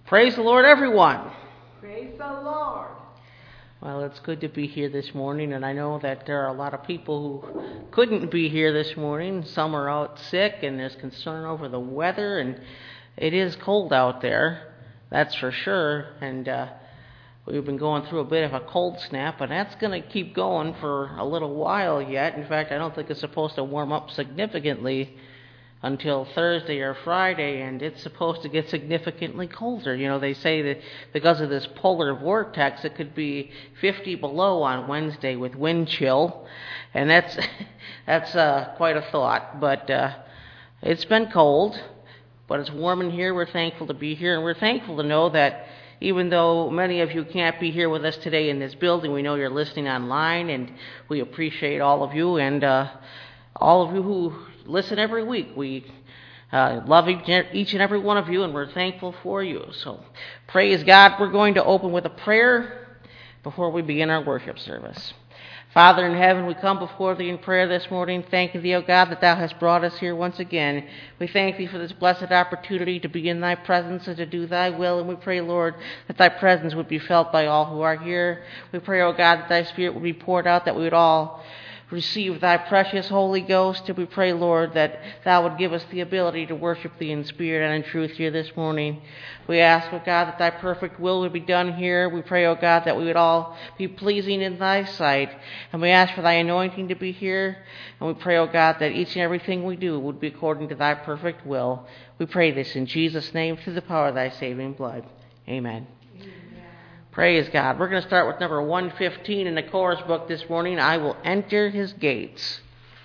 Praise the Lord, everyone. Praise the Lord. Well, it's good to be here this morning, and I know that there are a lot of people who couldn't be here this morning. Some are out sick, and there's concern over the weather, and it is cold out there, that's for sure. And we've been going through a bit of a cold snap, and that's going to keep going for a little while yet. In fact, I don't think it's supposed to warm up significantly until Thursday or Friday, and it's supposed to get significantly colder. You know, they say that because of this polar vortex, it could be 50 below on Wednesday with wind chill, and that's quite a thought. But it's been cold, but it's warm in here. We're thankful to be here, and we're thankful to know that even though many of you can't be here with us today in this building, we know you're listening online, and we appreciate all of you, and all of you who listen every week. We love each and every one of you, and we're thankful for you. So praise God. We're going to open with a prayer before we begin our worship service. Father in heaven, we come before thee in prayer this morning, thanking thee, O God, that thou hast brought us here once again. We thank thee for this blessed opportunity to be in thy presence and to do thy will, and we pray, Lord, that thy presence would be felt by all who are here. We pray, O God, that thy Spirit would be poured out, that we would all receive thy precious Holy Ghost, and we pray, Lord, that thou would give us the ability to worship thee in spirit and in truth here this morning. We ask, O God, that thy perfect will would be done here. We pray, O God, that we would all be pleasing in thy sight, and we ask for thy anointing to be here, and we pray, O God, that each and everything we do would be according to thy perfect will. We pray this in Jesus' name through the power of thy saving blood. Amen. Praise God. We're going to start with number 115 in the chorus book this morning. I will enter his gates.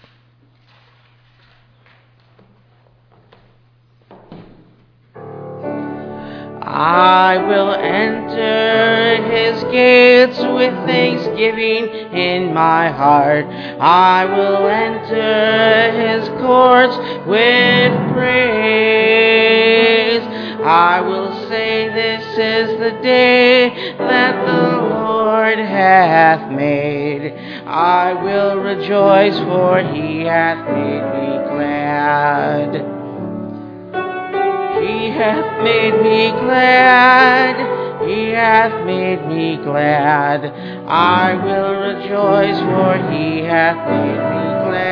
I will enter his gates with thanksgiving in my heart. I will enter his courts with praise. I will say this is the day that the Lord hath made. I will rejoice, for he hath made me glad. He hath made me glad. He hath made me glad. I will rejoice, for he hath made me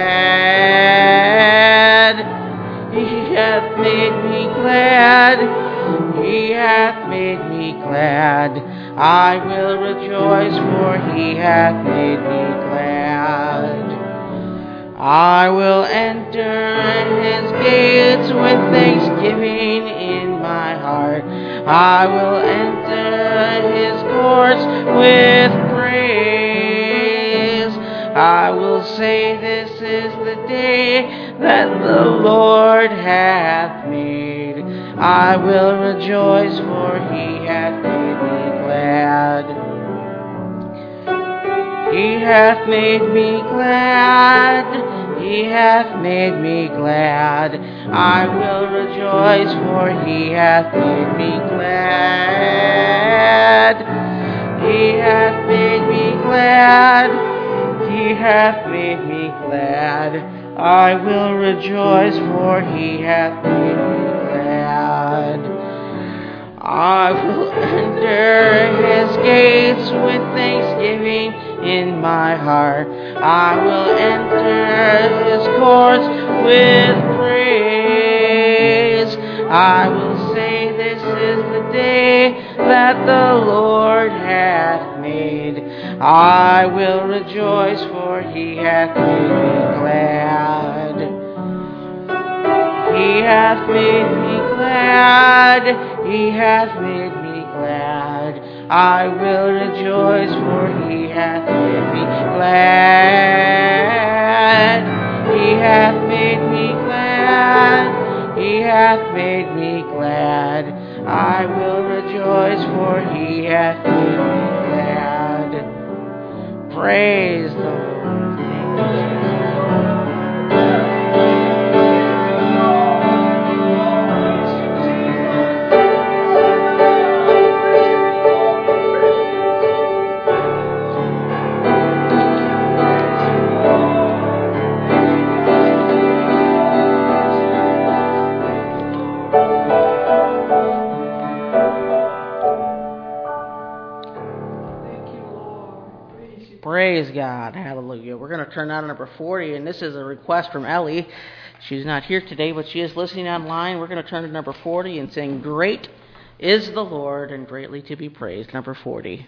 glad. He hath made me glad. He hath made me glad. I will rejoice, for he hath made me glad. I will enter his gates with thanksgiving in my heart. I will enter his courts with praise. I will say this is the day that the Lord hath made. I will rejoice, for he hath made me glad. He hath made me glad. He hath made me glad. I will rejoice, for he hath made me glad. He hath made me glad. He hath made me glad. I will rejoice, for he hath made me glad. I will enter his gates with thanksgiving in my heart. I will enter his courts with praise. I will say this is the day that the Lord hath made. I will rejoice, for he hath made me glad. He hath made me glad. He hath made me glad. I will rejoice, for he hath made me glad. He hath made me glad. He hath made me glad. I will rejoice, for he hath made me glad. Praise the Lord. Praise God. Hallelujah. We're going to turn now to number 40, and this is a request from Ellie. She's not here today, but she is listening online. We're going to turn to number 40 and sing, Great is the Lord and greatly to be praised. Number 40.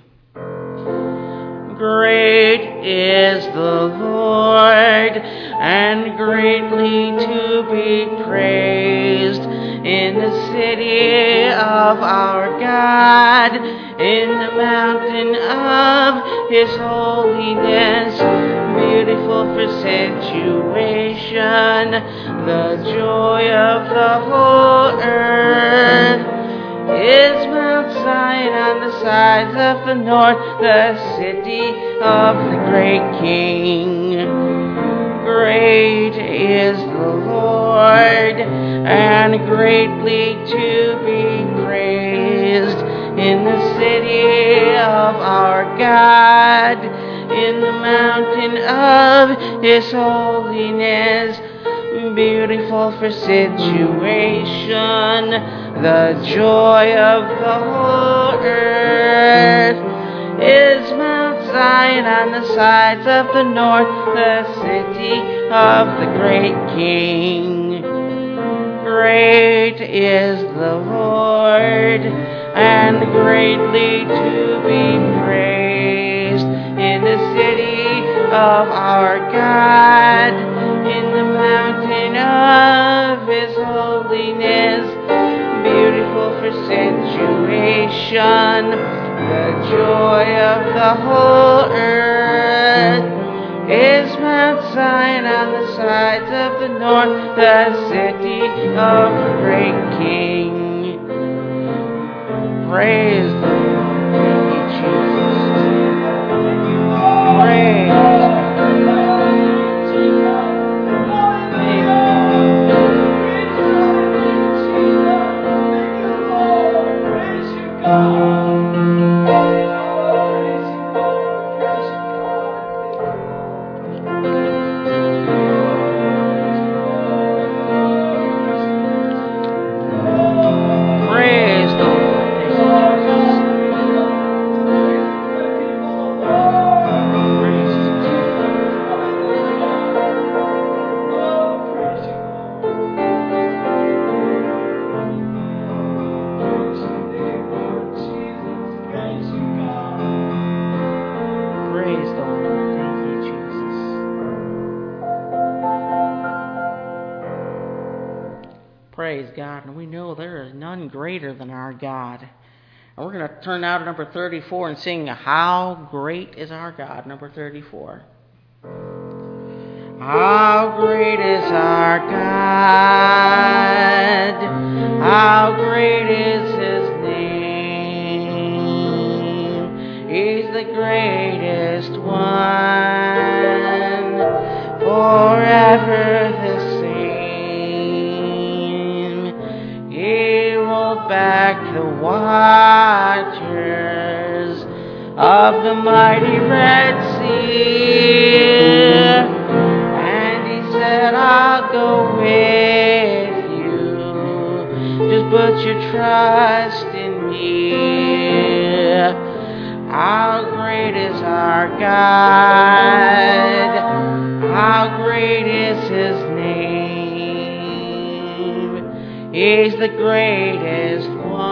Great is the Lord and greatly to be praised in the city of our God, in the mountain of His holiness, beautiful for situation, the joy of the whole earth. Is Mount Zion on the sides of the north, the city of the great King. Great is the Lord, and greatly to be praised in the city of our God, in the mountain of His holiness, beautiful for situation, the joy of the whole earth. Is Mount Zion on the sides of the north, the city of the great King. Great is the Lord, and greatly to be praised in the city of our God, in the mountain of His holiness, beautiful for situation, the joy of the whole earth. Is Mount Zion on the sides of the north, the city of the great King. Praise the Lord. Thank you, Jesus. Praise. Praise God. And we know there is none greater than our God. And we're going to turn now to number 34 and sing, How Great is Our God, number 34. How great is our God, how great is His name. He's the greatest one, forever the same. He rolled back the waters of the mighty Red Sea, I'll go with you. Just put your trust in me. How great is our God? How great is His name? He's the greatest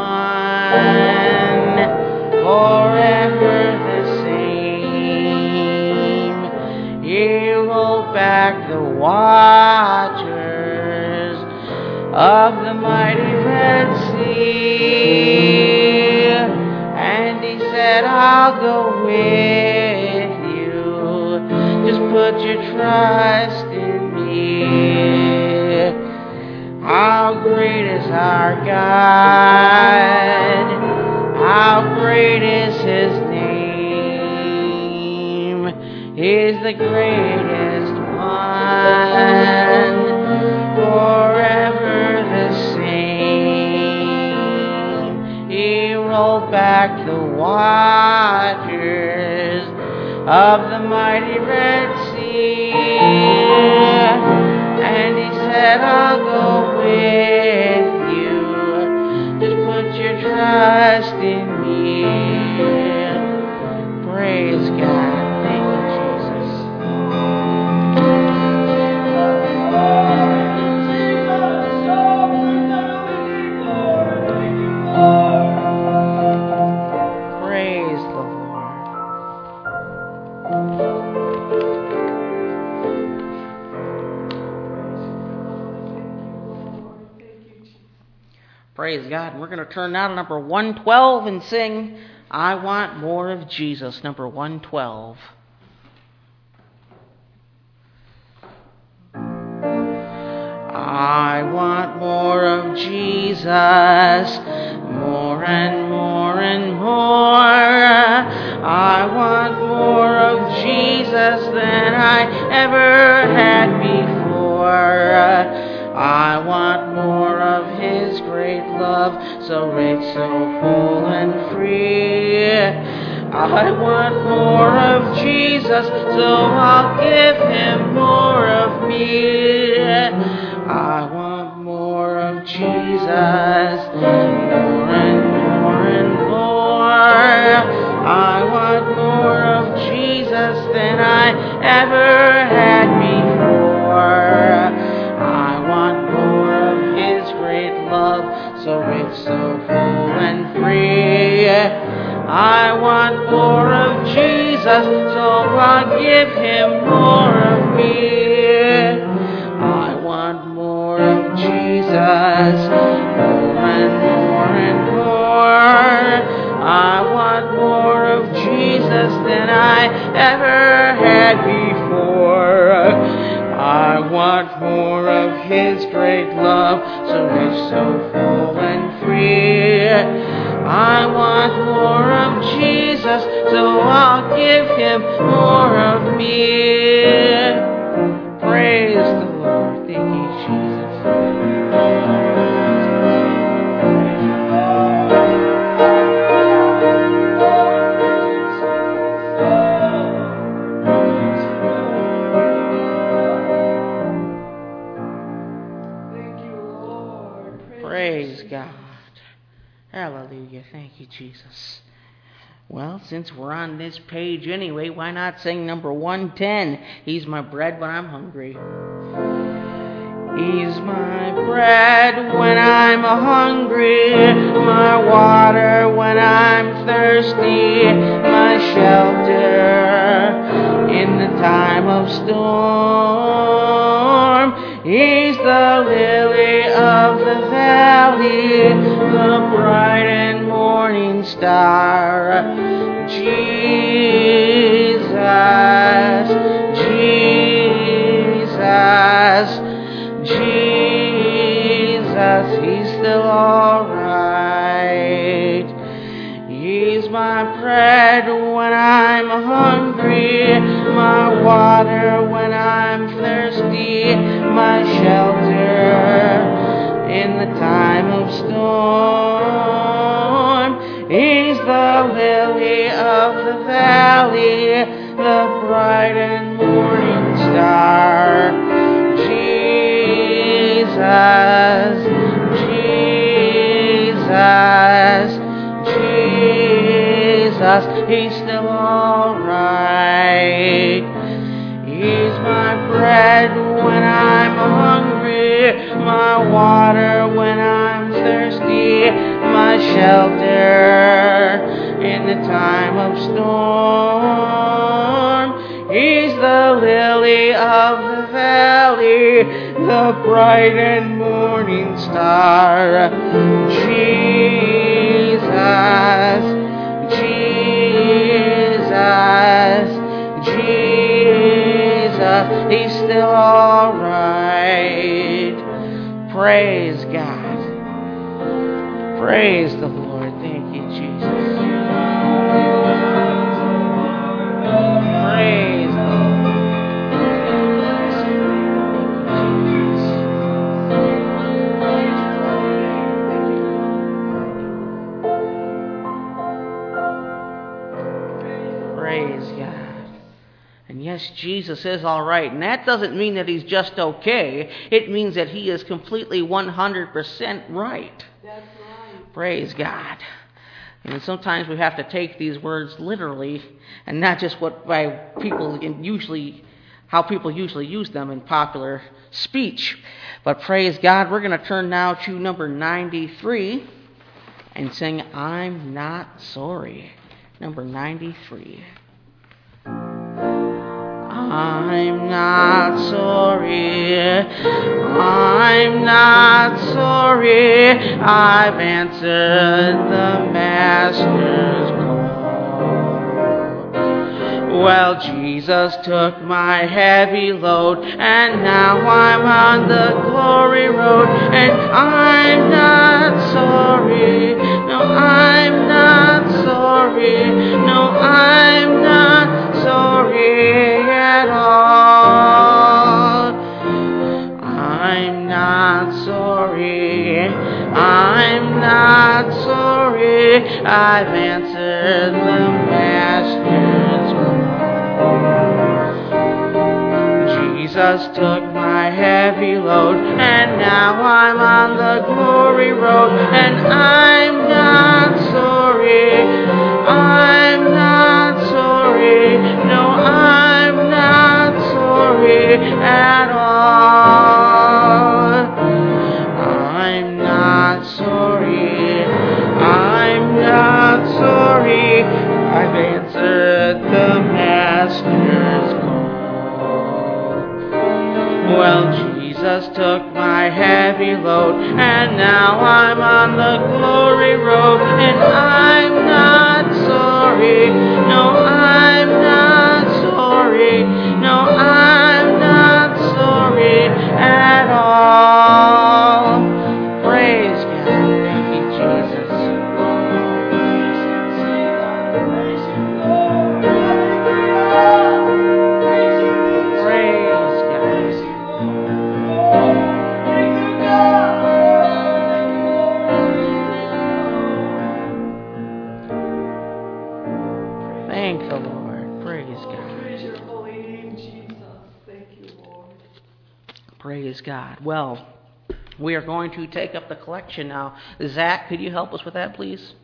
one, forever the same. He rolled back the waters of the mighty Red Sea, and He said, I'll go with you. Just put your trust in me. How great is our God? How great is His name? He's the greatest one, forever the same. He rolled back the waters of the mighty Red Sea, and He said, I'll go with you. Just put your trust in me. Praise God. Thank you, Jesus. Praise God. And we're going to turn now to number 112 and sing, I Want More of Jesus, number 112. I want more of Jesus, more and more and more. I want more of Jesus than I ever had before. I want more of His great love, so rich, so full and free. I want more of Jesus, so I'll give Him more of me. I want more of Jesus, more and more and more. I want more of Jesus than I ever had before. I want more of His great love, so rich, so full and free. I want more of Jesus, so I'll give Him more of me. I want more of Jesus, more and more and more. I want more of Jesus than I ever had before. I want more of His great love, so rich, so full and free. I want more of Jesus, so I'll give Him more of me. Praise the Lord. Thank you, Jesus. Praise God. Hallelujah. Thank you, Jesus. Well, since we're on this page anyway, why not sing number 110? He's my bread when I'm hungry. He's my bread when I'm hungry, my water when I'm thirsty, my shelter in the time of storm. He's the lily of the valley, the bright and morning star. Jesus, Jesus, Jesus, He's still alright. He's my bread when I'm hungry, my water when I'm thirsty, my shelter in the time of storm. He's the lily of the valley, the bright and morning star. Jesus, Jesus, Jesus, He's still alright. He's my bread when I'm hungry, my water when I'm thirsty, my shelter in the time of storm. He's the lily of the valley, the bright and morning star. Jesus, Jesus, Jesus, He's still alright. Praise God. Praise the Lord. Thank you, Jesus. Praise the Lord. Praise God. And yes, Jesus is all right. And that doesn't mean that He's just okay. It means that He is completely 100% right. That's right. Praise God. And sometimes we have to take these words literally and not just how people usually use them in popular speech. But praise God, we're going to turn now to number 93 and sing I'm Not Sorry. Number 93. I'm not sorry. I'm not sorry. I've answered the Master's call. Well, Jesus took my heavy load, and now I'm on the glory road, and I'm not sorry. No, I'm not sorry. No, I'm not sorry at all. I'm not sorry. I'm not sorry. I've answered the Master's call. Jesus took my heavy load, and now I'm on the glory road, and I'm not sorry. I'm not sorry. No, I'm not sorry at all. I'm not sorry. I'm not sorry. I've answered the Master's call. Well, Jesus took my heavy load, and now I'm on the glory road, and I'm not sorry. No, I'm not sorry. No, I'm not sorry at all. Praise God. Thank you, Jesus. Praise God. Thank the Lord. Praise God. Praise your holy name, Jesus. Thank you, Lord. Praise God. Well, we are going to take up the collection now. Zach, could you help us with that, please?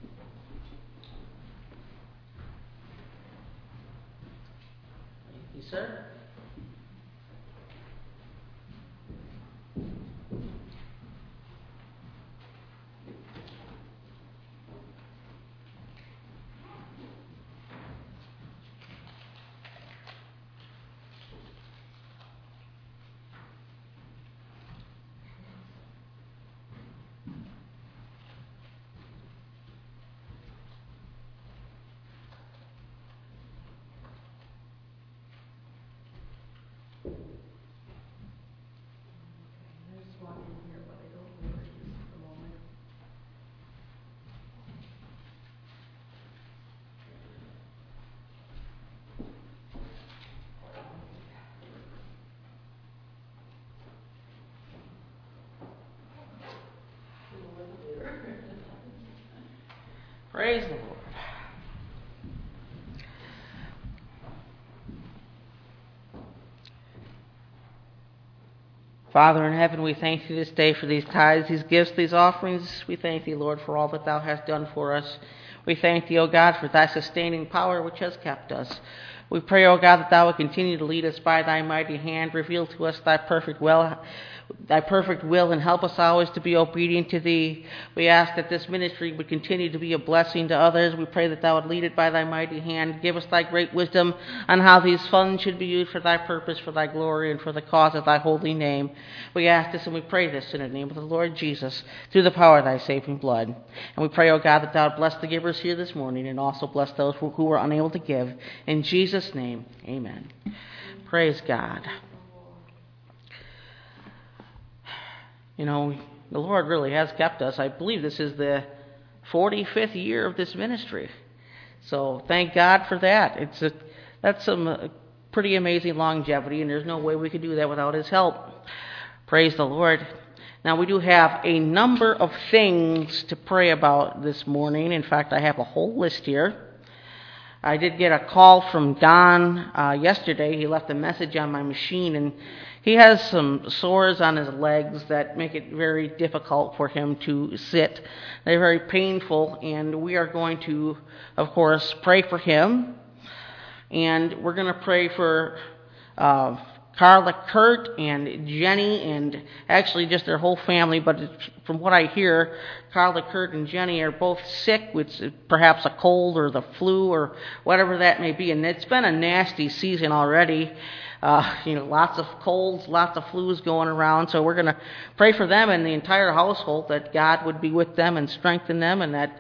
Thank you, sir. There's one in here, but I don't know where it is at the moment. Praise the Lord. Father in heaven, we thank you this day for these tithes, these gifts, these offerings. We thank thee, Lord, for all that thou hast done for us. We thank thee, O God, for thy sustaining power which has kept us. We pray, O God, that thou would continue to lead us by thy mighty hand, reveal to us thy perfect will, and help us always to be obedient to thee. We ask that this ministry would continue to be a blessing to others. We pray that thou would lead it by thy mighty hand. Give us thy great wisdom on how these funds should be used for thy purpose, for thy glory, and for the cause of thy holy name. We ask this and we pray this in the name of the Lord Jesus, through the power of thy saving blood. And we pray, O God, that thou would bless the givers here this morning, and also bless those who were unable to give. In Jesus' name, amen. Praise God. You know, the Lord really has kept us. I believe this is the 45th year of this ministry. So thank God for that. That's some pretty amazing longevity, and there's no way we could do that without His help. Praise the Lord. Now, we do have a number of things to pray about this morning. In fact, I have a whole list here. I did get a call from Don yesterday. He left a message on my machine, and he has some sores on his legs that make it very difficult for him to sit. They're very painful, and we are going to, of course, pray for him. And we're going to pray for Carla Kurt and Jenny, and actually just their whole family, but from what I hear, Carla Kurt and Jenny are both sick with perhaps a cold or the flu or whatever that may be, and it's been a nasty season already. Lots of colds, lots of flus going around, so we're going to pray for them and the entire household that God would be with them and strengthen them, and that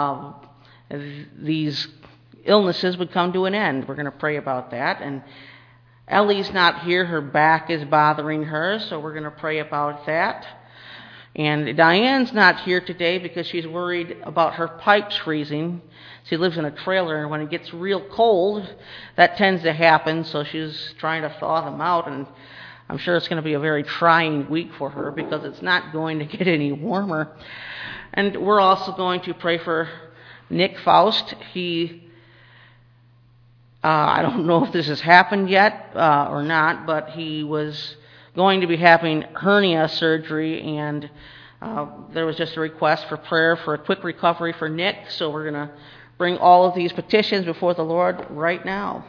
these illnesses would come to an end. We're going to pray about that. And Ellie's not here. Her back is bothering her, so we're going to pray about that. And Diane's not here today because she's worried about her pipes freezing. She lives in a trailer, and when it gets real cold, that tends to happen, so she's trying to thaw them out, and I'm sure it's going to be a very trying week for her because it's not going to get any warmer. And we're also going to pray for Nick Faust. I don't know if this has happened yet or not, but he was going to be having hernia surgery, and there was just a request for prayer for a quick recovery for Nick, so we're going to bring all of these petitions before the Lord right now.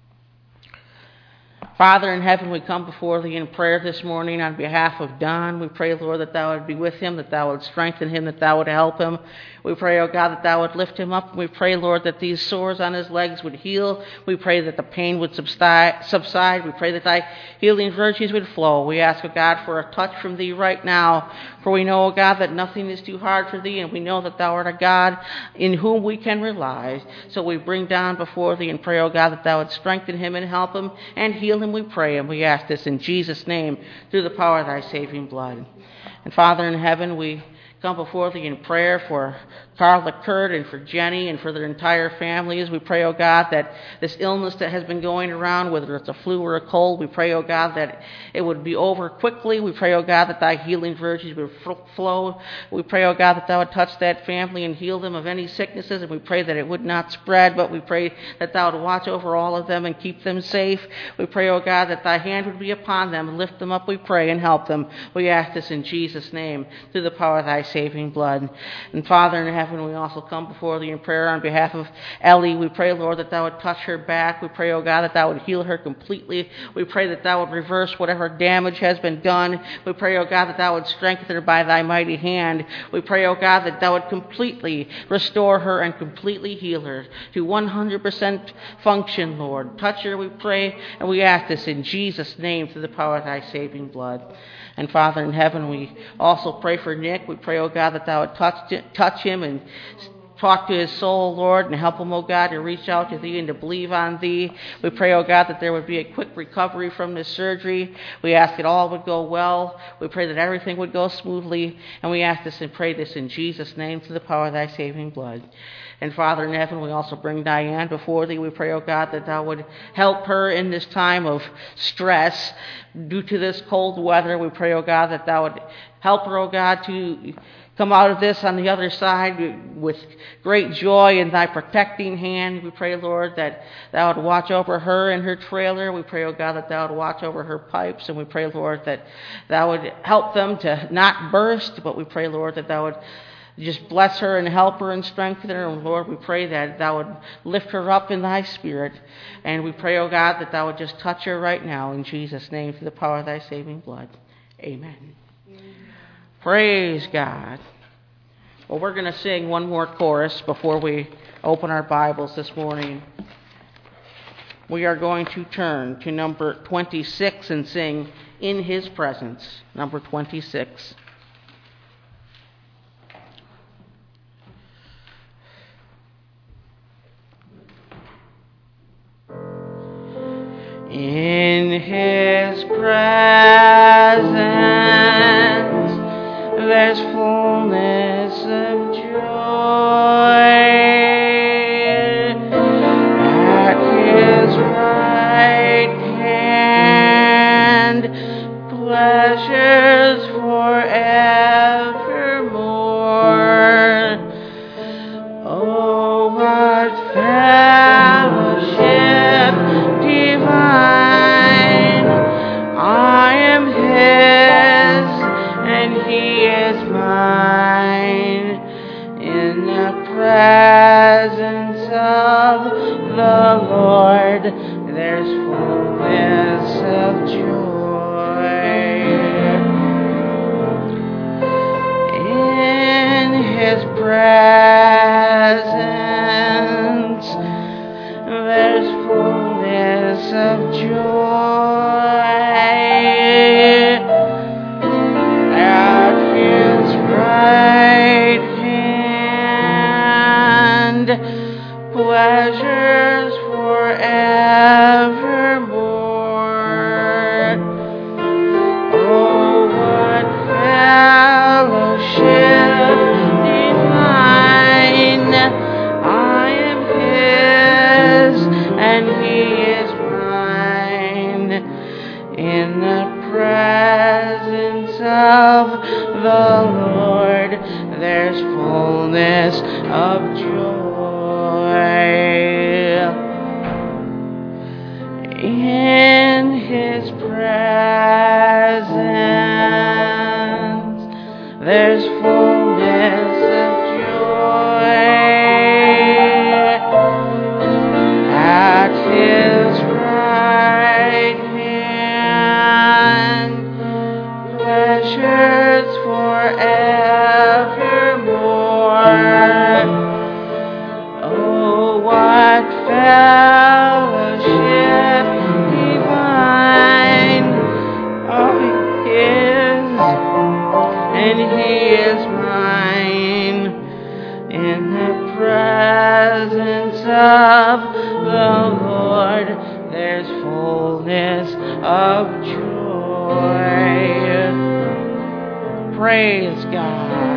Father in heaven, we come before Thee in prayer this morning on behalf of Don. We pray, Lord, that Thou would be with him, that Thou would strengthen him, that Thou would help him. We pray, O God, that Thou would lift him up. We pray, Lord, that these sores on his legs would heal. We pray that the pain would subside. We pray that Thy healing virtues would flow. We ask, O God, for a touch from Thee right now. For we know, O God, that nothing is too hard for Thee, and we know that Thou art a God in whom we can rely. So we bring Don before Thee and pray, O God, that Thou would strengthen him and help him and heal him, we pray. And we ask this in Jesus' name through the power of Thy saving blood. And Father in heaven, we come before Thee in prayer for Carla Kurt and for Jenny and for their entire families. We pray, O God, that this illness that has been going around, whether it's a flu or a cold, we pray, O God, that it would be over quickly. We pray, O God, that Thy healing virtues would flow. We pray, O God, that Thou would touch that family and heal them of any sicknesses, and we pray that it would not spread, but we pray that Thou would watch over all of them and keep them safe. We pray, O God, that Thy hand would be upon them and lift them up, we pray, and help them. We ask this in Jesus' name through the power of Thy saving blood. And Father in heaven, we also come before Thee in prayer on behalf of Ellie. We pray, Lord, that Thou would touch her back. We pray, O God, that Thou would heal her completely. We pray that Thou would reverse whatever damage has been done. We pray, O God, that Thou would strengthen her by Thy mighty hand. We pray, O God, that Thou would completely restore her and completely heal her to 100% function, Lord. Touch her, we pray, and we ask this in Jesus' name through the power of Thy saving blood. And Father in heaven, we also pray for Nick. We pray, O God, that Thou would touch him and talk to his soul, Lord, and help him, O God, to reach out to Thee and to believe on Thee. We pray, O God, that there would be a quick recovery from this surgery. We ask that all would go well. We pray that everything would go smoothly. And we ask this and pray this in Jesus' name through the power of Thy saving blood. And Father in heaven, we also bring Diane before Thee. We pray, O God, that Thou would help her in this time of stress due to this cold weather. We pray, O God, that Thou would help her, O God, to come out of this on the other side with great joy in Thy protecting hand. We pray, Lord, that Thou would watch over her and her trailer. We pray, O God, that Thou would watch over her pipes. And we pray, Lord, that Thou would help them to not burst. But we pray, Lord, that Thou would just bless her and help her and strengthen her. And Lord, we pray that Thou would lift her up in Thy Spirit. And we pray, O God, that Thou would just touch her right now in Jesus' name through the power of Thy saving blood. Amen. Praise God. Well, we're going to sing one more chorus before we open our Bibles this morning. We are going to turn to number 26 and sing In His Presence, number 26. In His presence, there's fullness of joy. At His right hand, pleasures forevermore. Oh, what fellowship divine! I am His, and He is mine. In the presence of the Lord, there's fullness of joy. In the presence of the Lord, there's fullness of joy. In His presence, there's fullness of joy. At His right hand, pleasures forevermore. Oh, what fellowship divine! Oh, He is, and He is mine. In the presence of the Lord, there's fullness of joy. Praise God.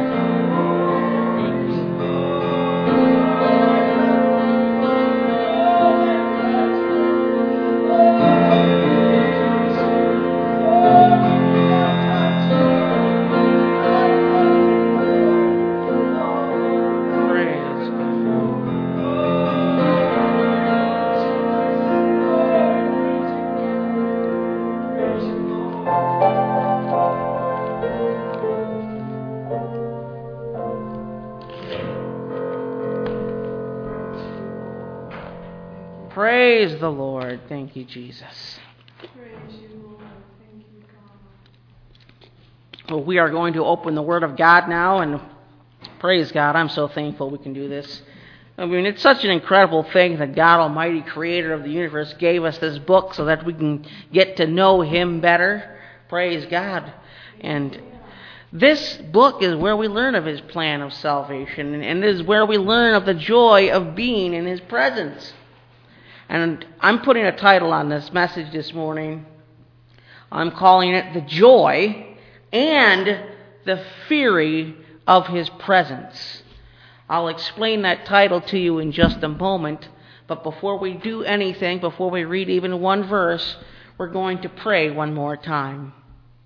Praise the Lord. Thank you, Jesus. Praise you, Lord. Thank you, God. Well, we are going to open the Word of God now, and praise God. I'm so thankful we can do this. I mean, it's such an incredible thing that God Almighty, creator of the universe, gave us this book so that we can get to know Him better. Praise God. And this book is where we learn of His plan of salvation, and it is where we learn of the joy of being in His presence. And I'm putting a title on this message this morning. I'm calling it The Joy and the Fury of His Presence. I'll explain that title to you in just a moment. But before we do anything, before we read even one verse, we're going to pray one more time.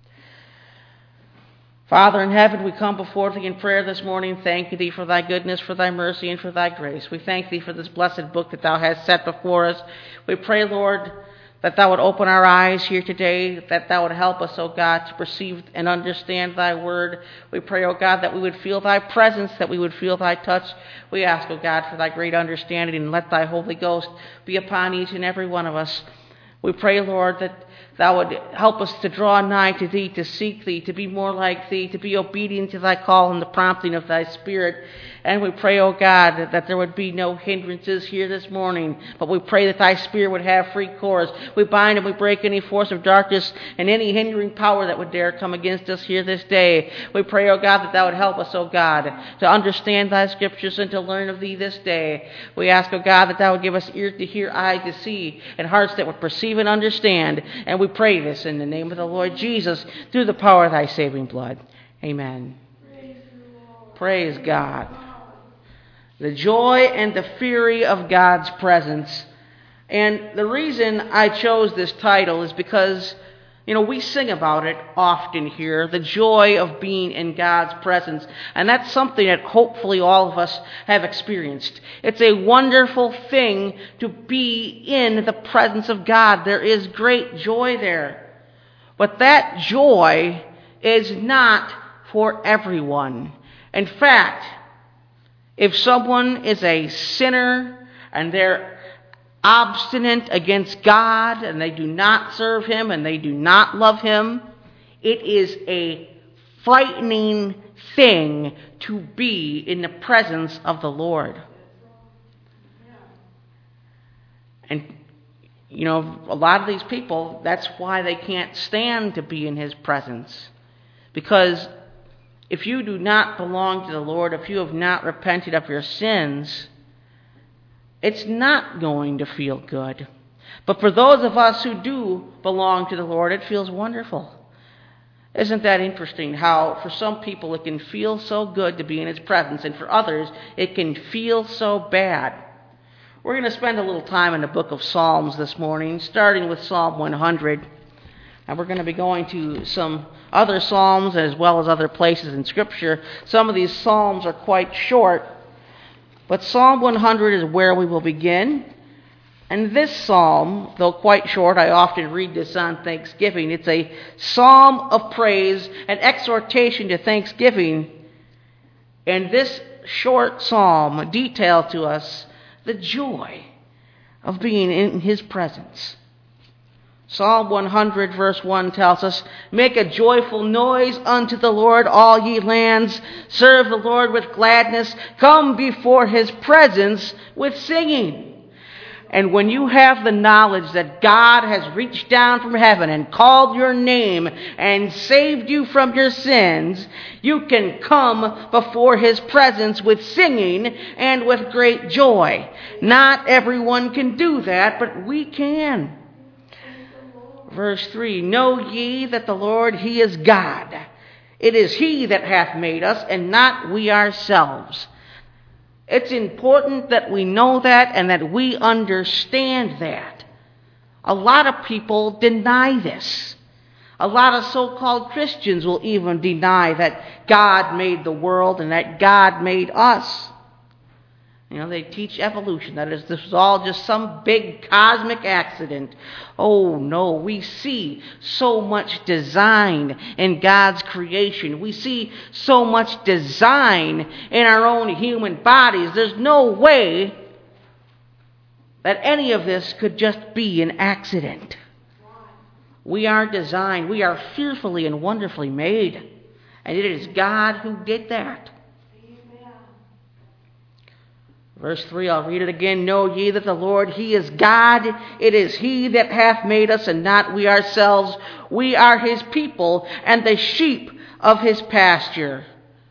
Father in heaven, we come before Thee in prayer this morning, thanking Thee for Thy goodness, for Thy mercy, and for Thy grace. We thank Thee for this blessed book that Thou hast set before us. We pray, Lord, that Thou would open our eyes here today, that Thou would help us, O God, to perceive and understand Thy word. We pray, O God, that we would feel Thy presence, that we would feel Thy touch. We ask, O God, for Thy great understanding, and let Thy Holy Ghost be upon each and every one of us. We pray, Lord, that Thou would help us to draw nigh to Thee, to seek Thee, to be more like Thee, to be obedient to Thy call and the prompting of Thy Spirit. And we pray, O God, that there would be no hindrances here this morning, but we pray that Thy Spirit would have free course. We bind and we break any force of darkness and any hindering power that would dare come against us here this day. We pray, O God, that Thou would help us, O God, to understand Thy Scriptures and to learn of Thee this day. We ask, O God, that Thou would give us ears to hear, eyes to see, and hearts that would perceive and understand. And we pray this in the name of the Lord Jesus, through the power of Thy saving blood. Amen. Praise God. The joy and the fury of God's presence. And the reason I chose this title is because, we sing about it often here, the joy of being in God's presence. And that's something that hopefully all of us have experienced. It's a wonderful thing to be in the presence of God. There is great joy there. But that joy is not for everyone. In fact, if someone is a sinner and they're obstinate against God and they do not serve Him and they do not love Him, it is a frightening thing to be in the presence of the Lord. And, a lot of these people, that's why they can't stand to be in His presence. Because if you do not belong to the Lord, if you have not repented of your sins, it's not going to feel good. But for those of us who do belong to the Lord, it feels wonderful. Isn't that interesting how for some people it can feel so good to be in His presence, and for others it can feel so bad? We're going to spend a little time in the book of Psalms this morning, starting with Psalm 100. And we're going to be going to some other psalms as well as other places in Scripture. Some of these psalms are quite short, but Psalm 100 is where we will begin. And this psalm, though quite short, I often read this on Thanksgiving. It's a psalm of praise, an exhortation to thanksgiving. And this short psalm details to us the joy of being in His presence. Psalm 100 verse 1 tells us, "Make a joyful noise unto the Lord, all ye lands. Serve the Lord with gladness. Come before His presence with singing." And when you have the knowledge that God has reached down from heaven and called your name and saved you from your sins, you can come before His presence with singing and with great joy. Not everyone can do that, but we can. Verse 3, "Know ye that the Lord, He is God. It is He that hath made us, and not we ourselves." It's important that we know that and that we understand that. A lot of people deny this. A lot of so-called Christians will even deny that God made the world and that God made us. You know, they teach evolution, that is, this is all just some big cosmic accident. Oh no, we see so much design in God's creation. We see so much design in our own human bodies. There's no way that any of this could just be an accident. We are designed, we are fearfully and wonderfully made. And it is God who did that. Verse 3, I'll read it again. "Know ye that the Lord, He is God. It is He that hath made us, and not we ourselves. We are His people, and the sheep of His pasture."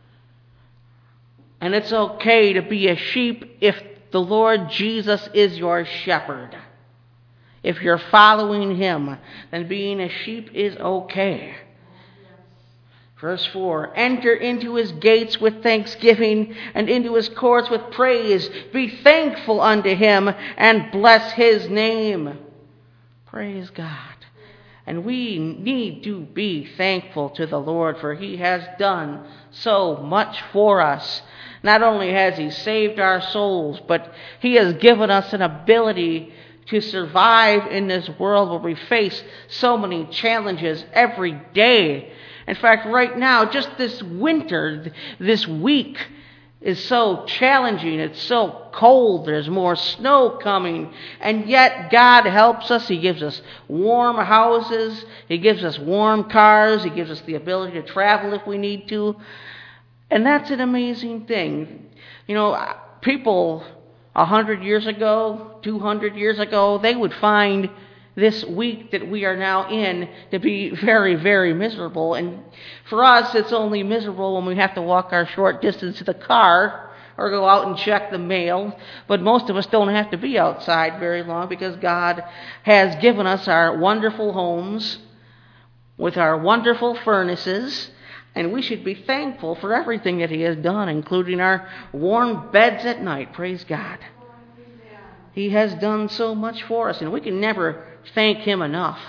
And it's okay to be a sheep if the Lord Jesus is your shepherd. If you're following Him, then being a sheep is okay. Verse 4, "Enter into His gates with thanksgiving, and into His courts with praise. Be thankful unto Him, and bless His name." Praise God. And we need to be thankful to the Lord, for He has done so much for us. Not only has He saved our souls, but He has given us an ability to survive in this world where we face so many challenges every day. In fact, right now, just this winter, this week is so challenging. It's so cold. There's more snow coming. And yet God helps us. He gives us warm houses. He gives us warm cars. He gives us the ability to travel if we need to. And that's an amazing thing. You know, people 100 years ago, 200 years ago, they would find this week that we are now in to be very, very miserable. And for us, it's only miserable when we have to walk our short distance to the car or go out and check the mail. But most of us don't have to be outside very long because God has given us our wonderful homes with our wonderful furnaces. And we should be thankful for everything that He has done, including our warm beds at night. Praise God. He has done so much for us, and we can never thank Him enough.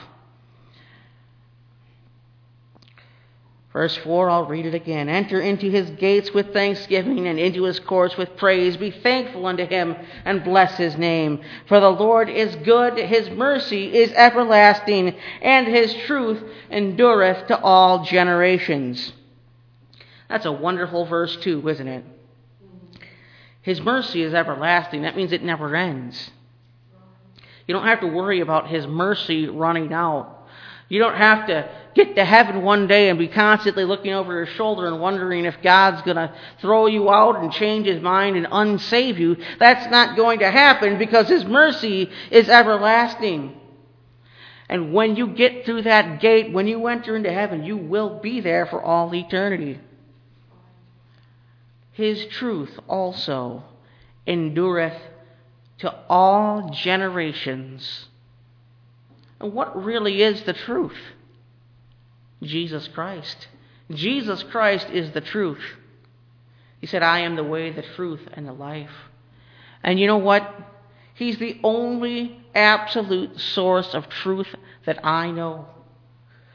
Verse 4, I'll read it again. "Enter into His gates with thanksgiving, and into His courts with praise. Be thankful unto Him, and bless His name. For the Lord is good, His mercy is everlasting, and His truth endureth to all generations." That's a wonderful verse too, isn't it? His mercy is everlasting. That means it never ends. You don't have to worry about His mercy running out. You don't have to get to heaven one day and be constantly looking over your shoulder and wondering if God's going to throw you out and change His mind and unsave you. That's not going to happen because His mercy is everlasting. And when you get through that gate, when you enter into heaven, you will be there for all eternity. His truth also endureth to all generations. And what really is the truth? Jesus Christ. Jesus Christ is the truth. He said, "I am the way, the truth, and the life." And you know what? He's the only absolute source of truth that I know.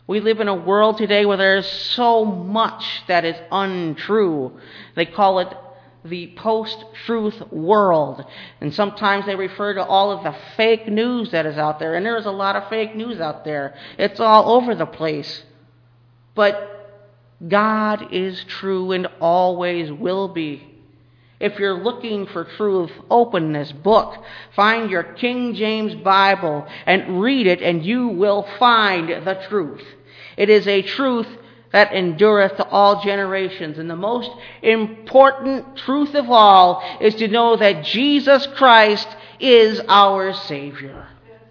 We live in a world today where there's so much that is untrue. They call it the post-truth world. And sometimes they refer to all of the fake news that is out there. And there is a lot of fake news out there. It's all over the place. But God is true and always will be. If you're looking for truth, open this book. Find your King James Bible and read it, and you will find the truth. It is a truth that endureth to all generations. And the most important truth of all is to know that Jesus Christ is our Savior.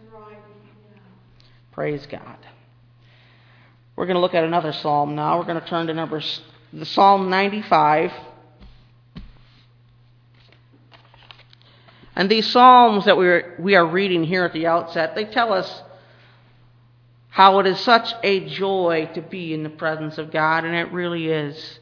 Praise God. We're going to look at another psalm now. We're going to turn to Psalm 95. And these psalms that we are reading here at the outset, they tell us how it is such a joy to be in the presence of God, and it really is.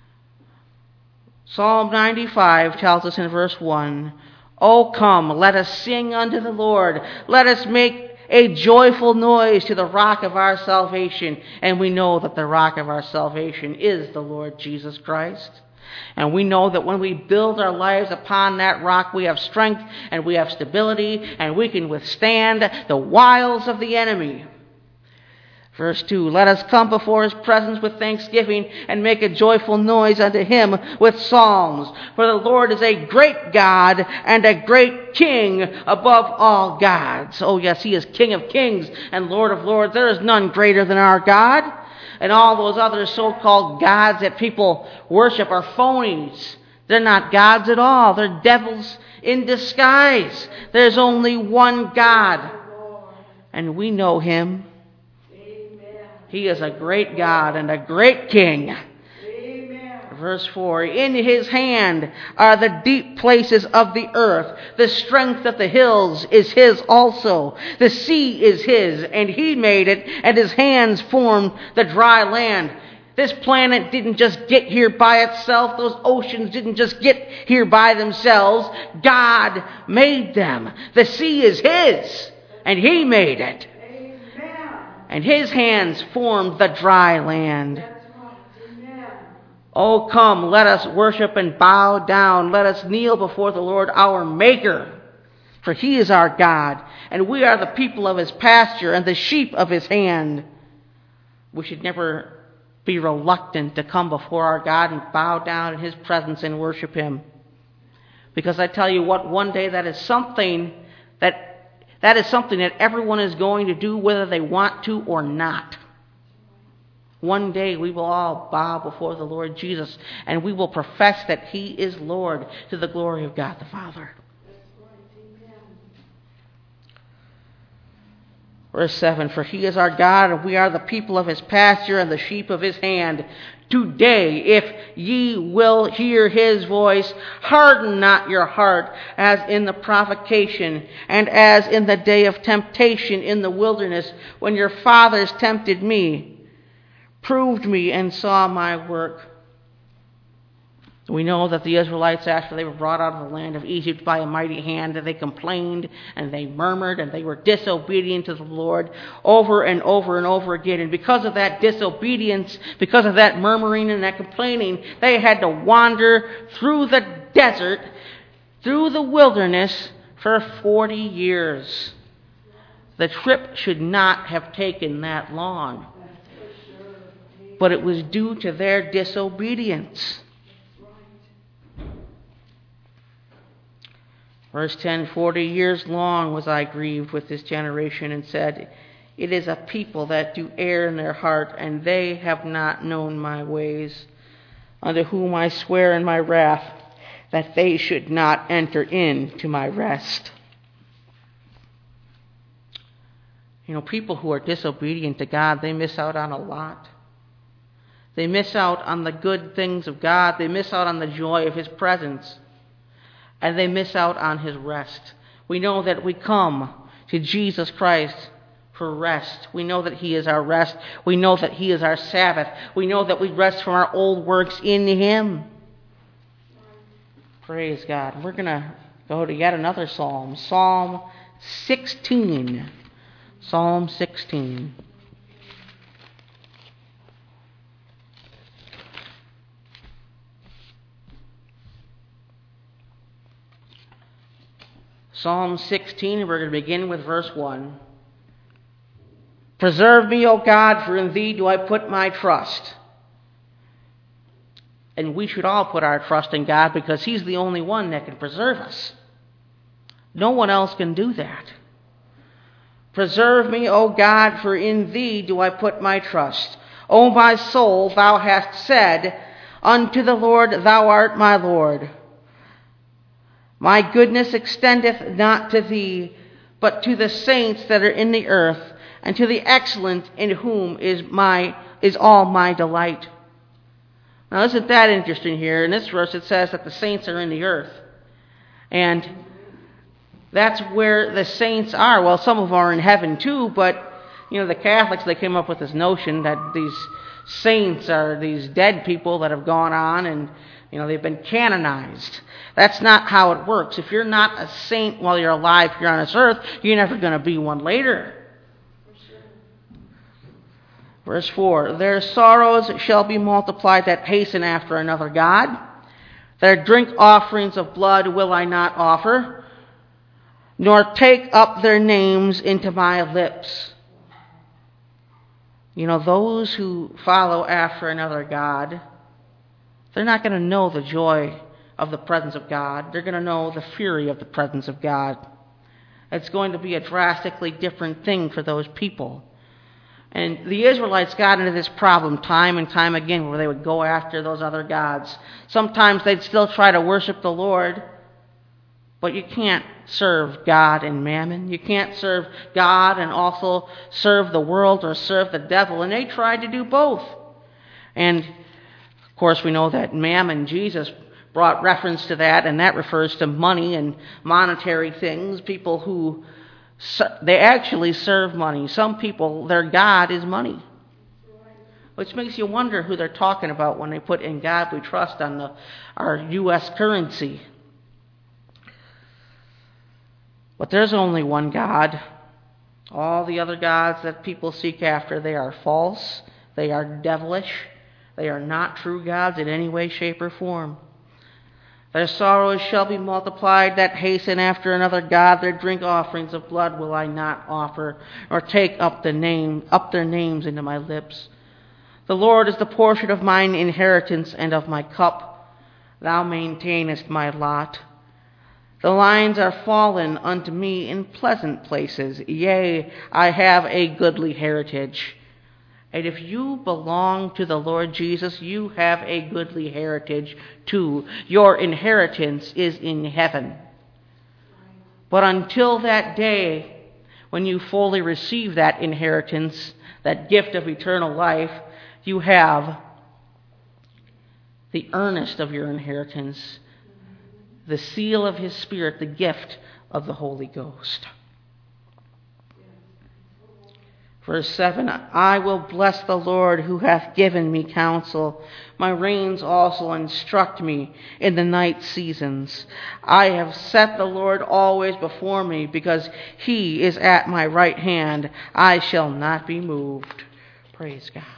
Psalm 95 tells us in verse 1, "O come, let us sing unto the Lord. Let us make a joyful noise to the rock of our salvation." And we know that the rock of our salvation is the Lord Jesus Christ. And we know that when we build our lives upon that rock, we have strength and we have stability and we can withstand the wiles of the enemy. Verse 2, "Let us come before his presence with thanksgiving and make a joyful noise unto him with psalms. For the Lord is a great God and a great King above all gods." Oh yes, he is King of kings and Lord of lords. There is none greater than our God. And all those other so-called gods that people worship are phonies. They're not gods at all. They're devils in disguise. There's only one God. And we know him. He is a great God and a great King. Verse 4, "In his hand are the deep places of the earth. The strength of the hills is his also. The sea is his, and he made it, and his hands formed the dry land." This planet didn't just get here by itself. Those oceans didn't just get here by themselves. God made them. The sea is his, and he made it. And his hands formed the dry land. "Oh, come, let us worship and bow down. Let us kneel before the Lord our Maker. For he is our God, and we are the people of his pasture and the sheep of his hand." We should never be reluctant to come before our God and bow down in his presence and worship him. Because I tell you what, one day that is something that everyone is going to do whether they want to or not. One day we will all bow before the Lord Jesus, and we will profess that he is Lord to the glory of God the Father. Verse 7, "For he is our God, and we are the people of his pasture and the sheep of his hand. Today, if ye will hear his voice, harden not your heart as in the provocation and as in the day of temptation in the wilderness, when your fathers tempted me, proved me, and saw my work." We know that the Israelites, after they were brought out of the land of Egypt by a mighty hand, that they complained and they murmured and they were disobedient to the Lord over and over and over again. And because of that disobedience, because of that murmuring and that complaining, they had to wander through the desert, through the wilderness for 40 years. The trip should not have taken that long. But it was due to their disobedience. Verse 10, 40 years long was I grieved with this generation and said, it is a people that do err in their heart, and they have not known my ways, unto whom I swear in my wrath that they should not enter into my rest. You know, people who are disobedient to God, they miss out on a lot. They miss out on the good things of God. They miss out on the joy of his presence. And they miss out on his rest. We know that we come to Jesus Christ for rest. We know that he is our rest. We know that he is our Sabbath. We know that we rest from our old works in him. Praise God. We're going to go to yet another psalm. Psalm 16. Psalm 16. Psalm 16, we're going to begin with verse 1. Preserve me, O God, for in thee do I put my trust. And we should all put our trust in God because he's the only one that can preserve us. No one else can do that. Preserve me, O God, for in thee do I put my trust. O my soul, thou hast said, unto the Lord, thou art my Lord. My goodness extendeth not to thee, but to the saints that are in the earth, and to the excellent in whom is all my delight. Now isn't that interesting here? In this verse it says that the saints are in the earth. And that's where the saints are. Well, some of them are in heaven too, but the Catholics, they came up with this notion that these saints are these dead people that have gone on and they've been canonized. That's not how it works. If you're not a saint while you're alive here on this earth, you're never going to be one later. Verse 4, their sorrows shall be multiplied that hasten after another God. Their drink offerings of blood will I not offer, nor take up their names into my lips. Those who follow after another God, they're not going to know the joy of the presence of God. They're going to know the fury of the presence of God. It's going to be a drastically different thing for those people. And the Israelites got into this problem time and time again where they would go after those other gods. Sometimes they'd still try to worship the Lord, but you can't serve God and mammon. You can't serve God and also serve the world or serve the devil. And they tried to do both. And, of course, we know that mammon, Jesus brought reference to that, and that refers to money and monetary things. People who, they actually serve money. Some people, their God is money. Which makes you wonder who they're talking about when they put in God we trust on our U.S. currency. But there's only one God. All the other gods that people seek after, they are false. They are devilish. They are not true gods in any way, shape, or form. Their sorrows shall be multiplied that hasten after another God. Their drink offerings of blood will I not offer, or take up their names into my lips. The Lord is the portion of mine inheritance and of my cup. Thou maintainest my lot. The lines are fallen unto me in pleasant places. Yea, I have a goodly heritage. And if you belong to the Lord Jesus, you have a goodly heritage too. Your inheritance is in heaven. But until that day, when you fully receive that inheritance, that gift of eternal life, you have the earnest of your inheritance, the seal of His Spirit, the gift of the Holy Ghost. Verse 7, I will bless the Lord who hath given me counsel. My reins also instruct me in the night seasons. I have set the Lord always before me, because He is at my right hand. I shall not be moved. Praise God.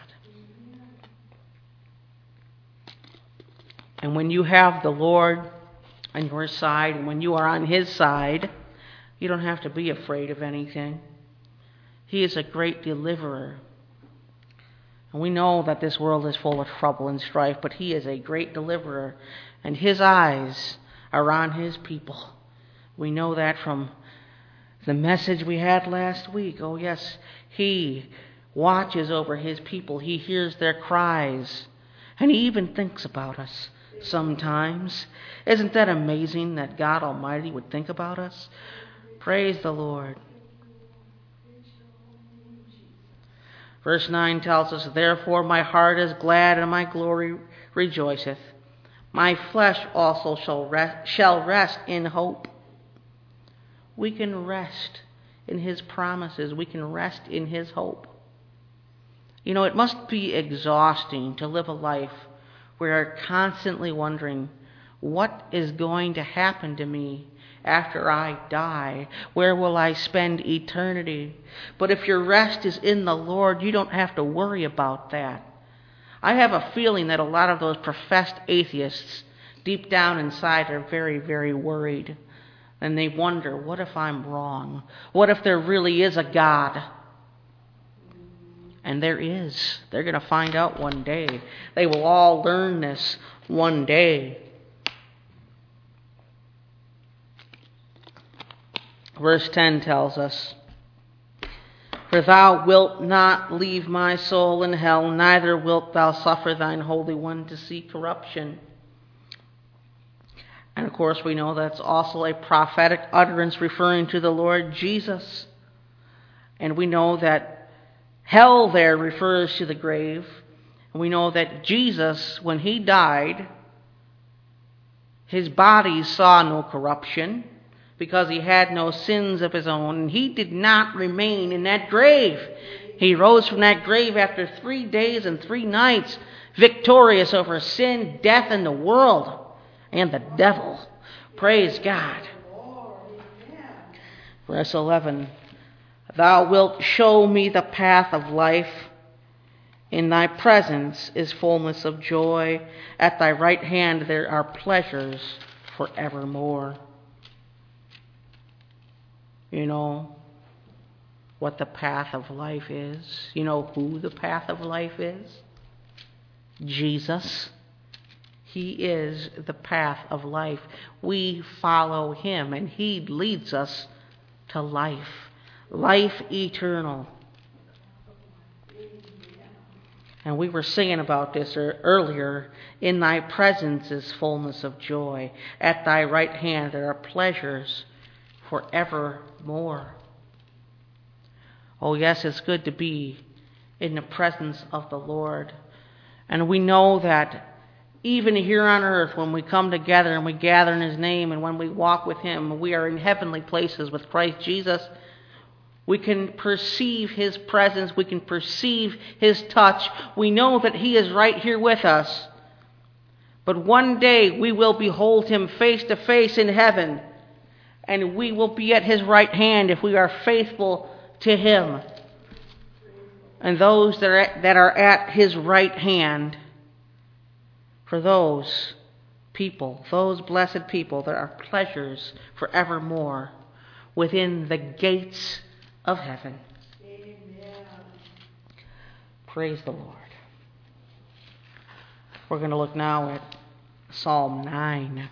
And when you have the Lord on your side, and when you are on His side, you don't have to be afraid of anything. He is a great deliverer. And we know that this world is full of trouble and strife, but He is a great deliverer, and His eyes are on His people. We know that from the message we had last week. Oh yes, He watches over His people. He hears their cries, and He even thinks about us sometimes. Isn't that amazing that God Almighty would think about us? Praise the Lord. Verse 9 tells us, therefore my heart is glad and my glory rejoiceth. My flesh also shall rest in hope. We can rest in His promises. We can rest in His hope. It must be exhausting to live a life where you're constantly wondering, what is going to happen to me after I die? Where will I spend eternity? But if your rest is in the Lord, you don't have to worry about that. I have a feeling that a lot of those professed atheists deep down inside are very, very worried. And they wonder, what if I'm wrong? What if there really is a God? And there is. They're going to find out one day. They will all learn this one day. Verse 10 tells us, "For thou wilt not leave my soul in hell, neither wilt thou suffer thine Holy One to see corruption." And of course we know that's also a prophetic utterance referring to the Lord Jesus. And we know that hell there refers to the grave. And we know that Jesus, when he died, his body saw no corruption because he had no sins of his own. And he did not remain in that grave. He rose from that grave after 3 days and 3 nights, victorious over sin, death, and the world, and the devil. Praise God. Verse 11, "Thou wilt show me the path of life. In thy presence is fullness of joy. At thy right hand there are pleasures forevermore." You know what the path of life is? You know who the path of life is? Jesus. He is the path of life. We follow him, and he leads us to life. Life eternal. And we were singing about this earlier. In thy presence is fullness of joy. At thy right hand there are pleasures forevermore. Oh yes, it's good to be in the presence of the Lord. And we know that even here on earth, when we come together and we gather in his name and when we walk with him, we are in heavenly places with Christ Jesus. We can perceive his presence. We can perceive his touch. We know that he is right here with us. But one day we will behold him face to face in heaven. And we will be at his right hand if we are faithful to him. And those that are at his right hand, for those people, those blessed people, there are pleasures forevermore within the gates of heaven. Amen. Praise the Lord. We're going to look now at Psalm 9.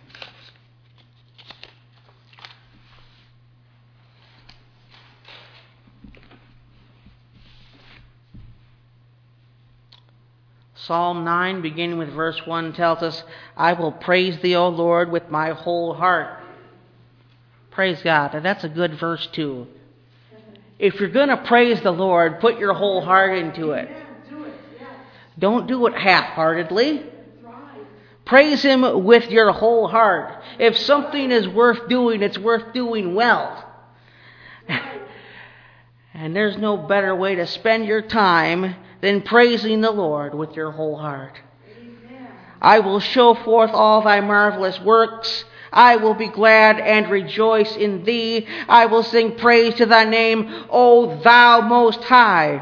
Psalm 9, beginning with verse 1, tells us, "I will praise thee, O Lord, with my whole heart." Praise God. And that's a good verse too. If you're going to praise the Lord, put your whole heart into it. Don't do it half-heartedly. Praise him with your whole heart. If something is worth doing, it's worth doing well. And there's no better way to spend your time than praising the Lord with your whole heart. Amen. "I will show forth all thy marvelous works. I will be glad and rejoice in thee. I will sing praise to thy name, O thou most high."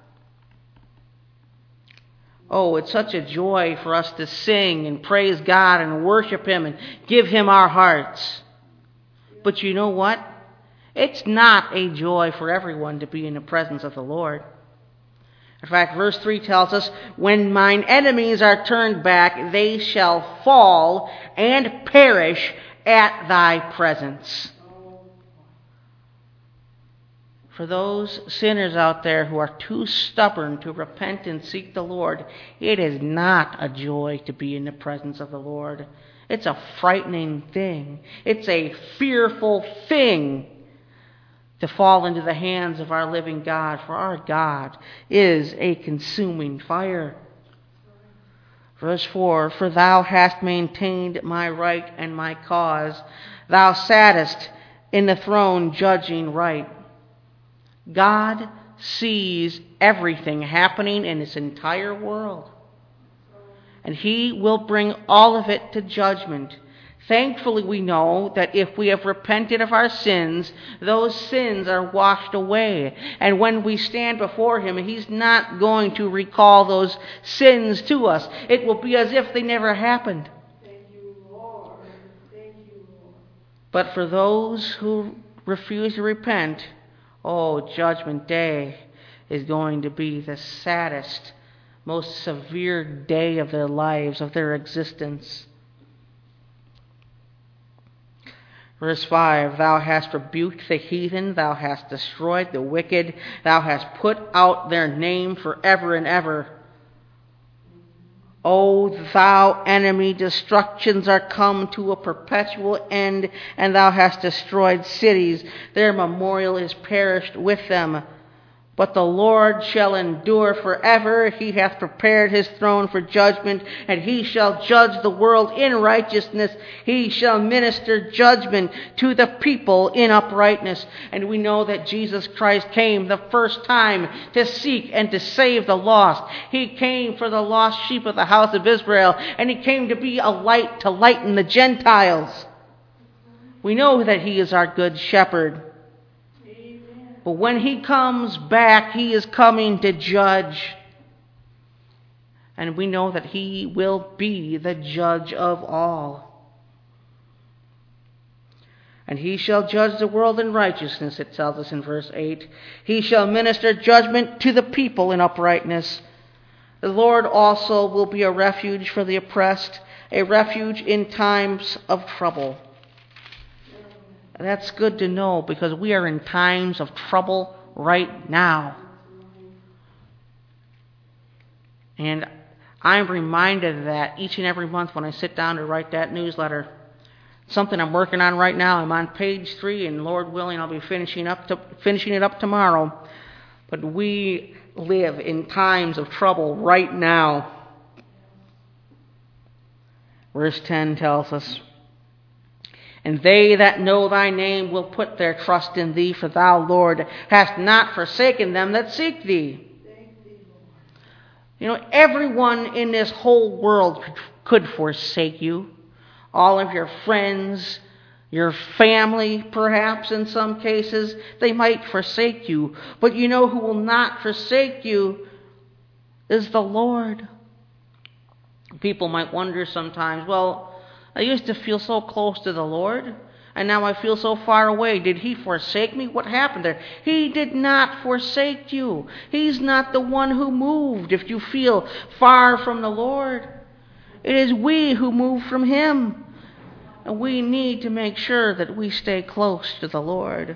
Oh, it's such a joy for us to sing and praise God and worship him and give him our hearts. But you know what? It's not a joy for everyone to be in the presence of the Lord. In fact, verse 3 tells us, "When mine enemies are turned back, they shall fall and perish at thy presence." For those sinners out there who are too stubborn to repent and seek the Lord, it is not a joy to be in the presence of the Lord. It's a frightening thing. It's a fearful thing to fall into the hands of our living God, for our God is a consuming fire. Verse 4, "For thou hast maintained my right and my cause. Thou sattest in the throne judging right." God sees everything happening in this entire world. And he will bring all of it to judgment. Thankfully, we know that if we have repented of our sins, those sins are washed away. And when we stand before him, he's not going to recall those sins to us. It will be as if they never happened. Thank you, Lord. Thank you, Lord. But for those who refuse to repent, Judgment Day is going to be the saddest, most severe day of their lives, of their existence. Verse 5, Thou hast rebuked the heathen, Thou hast destroyed the wicked, Thou hast put out their name forever and ever. O thou enemy, destructions are come to a perpetual end, and thou hast destroyed cities. Their memorial is perished with them. But the Lord shall endure forever. He hath prepared his throne for judgment, and he shall judge the world in righteousness. He shall minister judgment to the people in uprightness. And we know that Jesus Christ came the first time to seek and to save the lost. He came for the lost sheep of the house of Israel, and he came to be a light to lighten the Gentiles. We know that he is our good shepherd. But when he comes back, he is coming to judge. And we know that he will be the judge of all. And he shall judge the world in righteousness, it tells us in verse 8. He shall minister judgment to the people in uprightness. The Lord also will be a refuge for the oppressed, a refuge in times of trouble. That's good to know, because we are in times of trouble right now. And I'm reminded of that each and every month when I sit down to write that newsletter. Something I'm working on right now. I'm on page 3, and Lord willing, I'll be finishing it up tomorrow. But we live in times of trouble right now. Verse 10 tells us, And they that know thy name will put their trust in thee, for thou, Lord, hast not forsaken them that seek thee. You know, everyone in this whole world could forsake you. All of your friends, your family, perhaps in some cases, they might forsake you. But you know who will not forsake you is the Lord. People might wonder sometimes, well, I used to feel so close to the Lord, and now I feel so far away. Did he forsake me? What happened there? He did not forsake you. He's not the one who moved if you feel far from the Lord. It is we who move from him. And we need to make sure that we stay close to the Lord.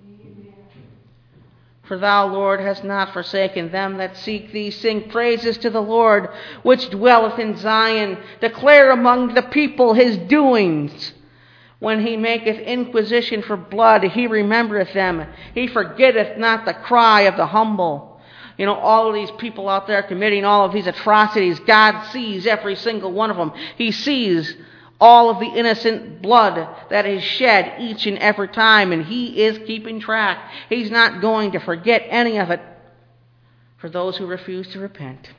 For thou, Lord, hast not forsaken them that seek thee. Sing praises to the Lord, which dwelleth in Zion. Declare among the people his doings. When he maketh inquisition for blood, he remembereth them. He forgetteth not the cry of the humble. You know, all of these people out there committing all of these atrocities, God sees every single one of them. He sees all of the innocent blood that is shed each and every time, and he is keeping track. He's not going to forget any of it for those who refuse to repent.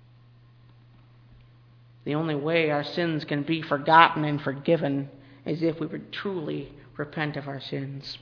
The only way our sins can be forgotten and forgiven is if we would truly repent of our sins.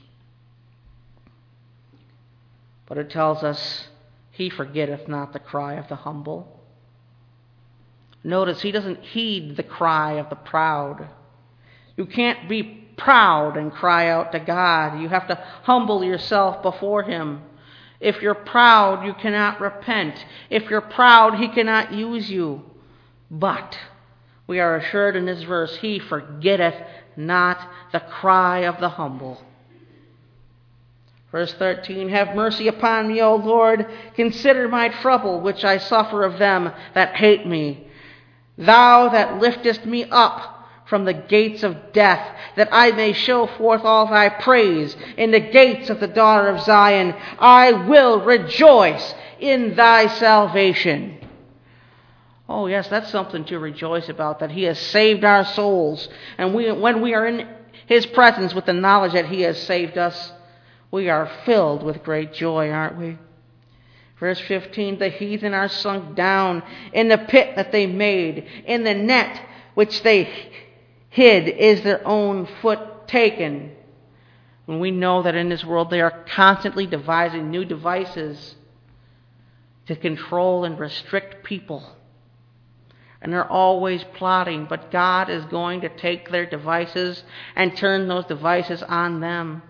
But it tells us, he forgetteth not the cry of the humble. Notice he doesn't heed the cry of the proud. You can't be proud and cry out to God. You have to humble yourself before him. If you're proud, you cannot repent. If you're proud, he cannot use you. But we are assured in this verse, he forgetteth not the cry of the humble. Verse 13, Have mercy upon me, O Lord. Consider my trouble, which I suffer of them that hate me. Thou that liftest me up from the gates of death, that I may show forth all thy praise in the gates of the daughter of Zion. I will rejoice in thy salvation. Oh yes, that's something to rejoice about, that he has saved our souls. And when we are in his presence with the knowledge that he has saved us, we are filled with great joy, aren't we? Verse 15, The heathen are sunk down in the pit that they made. In the net which they hid is their own foot taken. And we know that in this world they are constantly devising new devices to control and restrict people. And they're always plotting, but God is going to take their devices and turn those devices on them.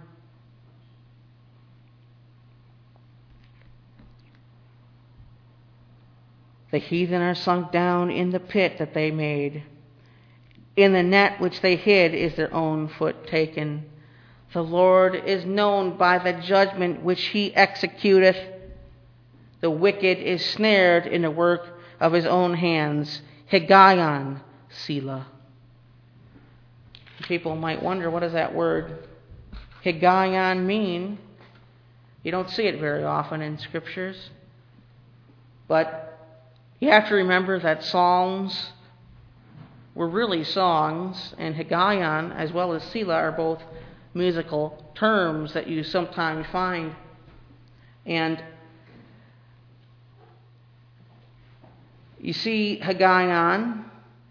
The heathen are sunk down in the pit that they made. In the net which they hid is their own foot taken. The Lord is known by the judgment which he executeth. The wicked is snared in the work of his own hands. Higgaion, Selah. People might wonder, what does that word Higgaion mean? You don't see it very often in scriptures. But you have to remember that Psalms were really songs, and Higgaion as well as Selah are both musical terms that you sometimes find. And you see Higgaion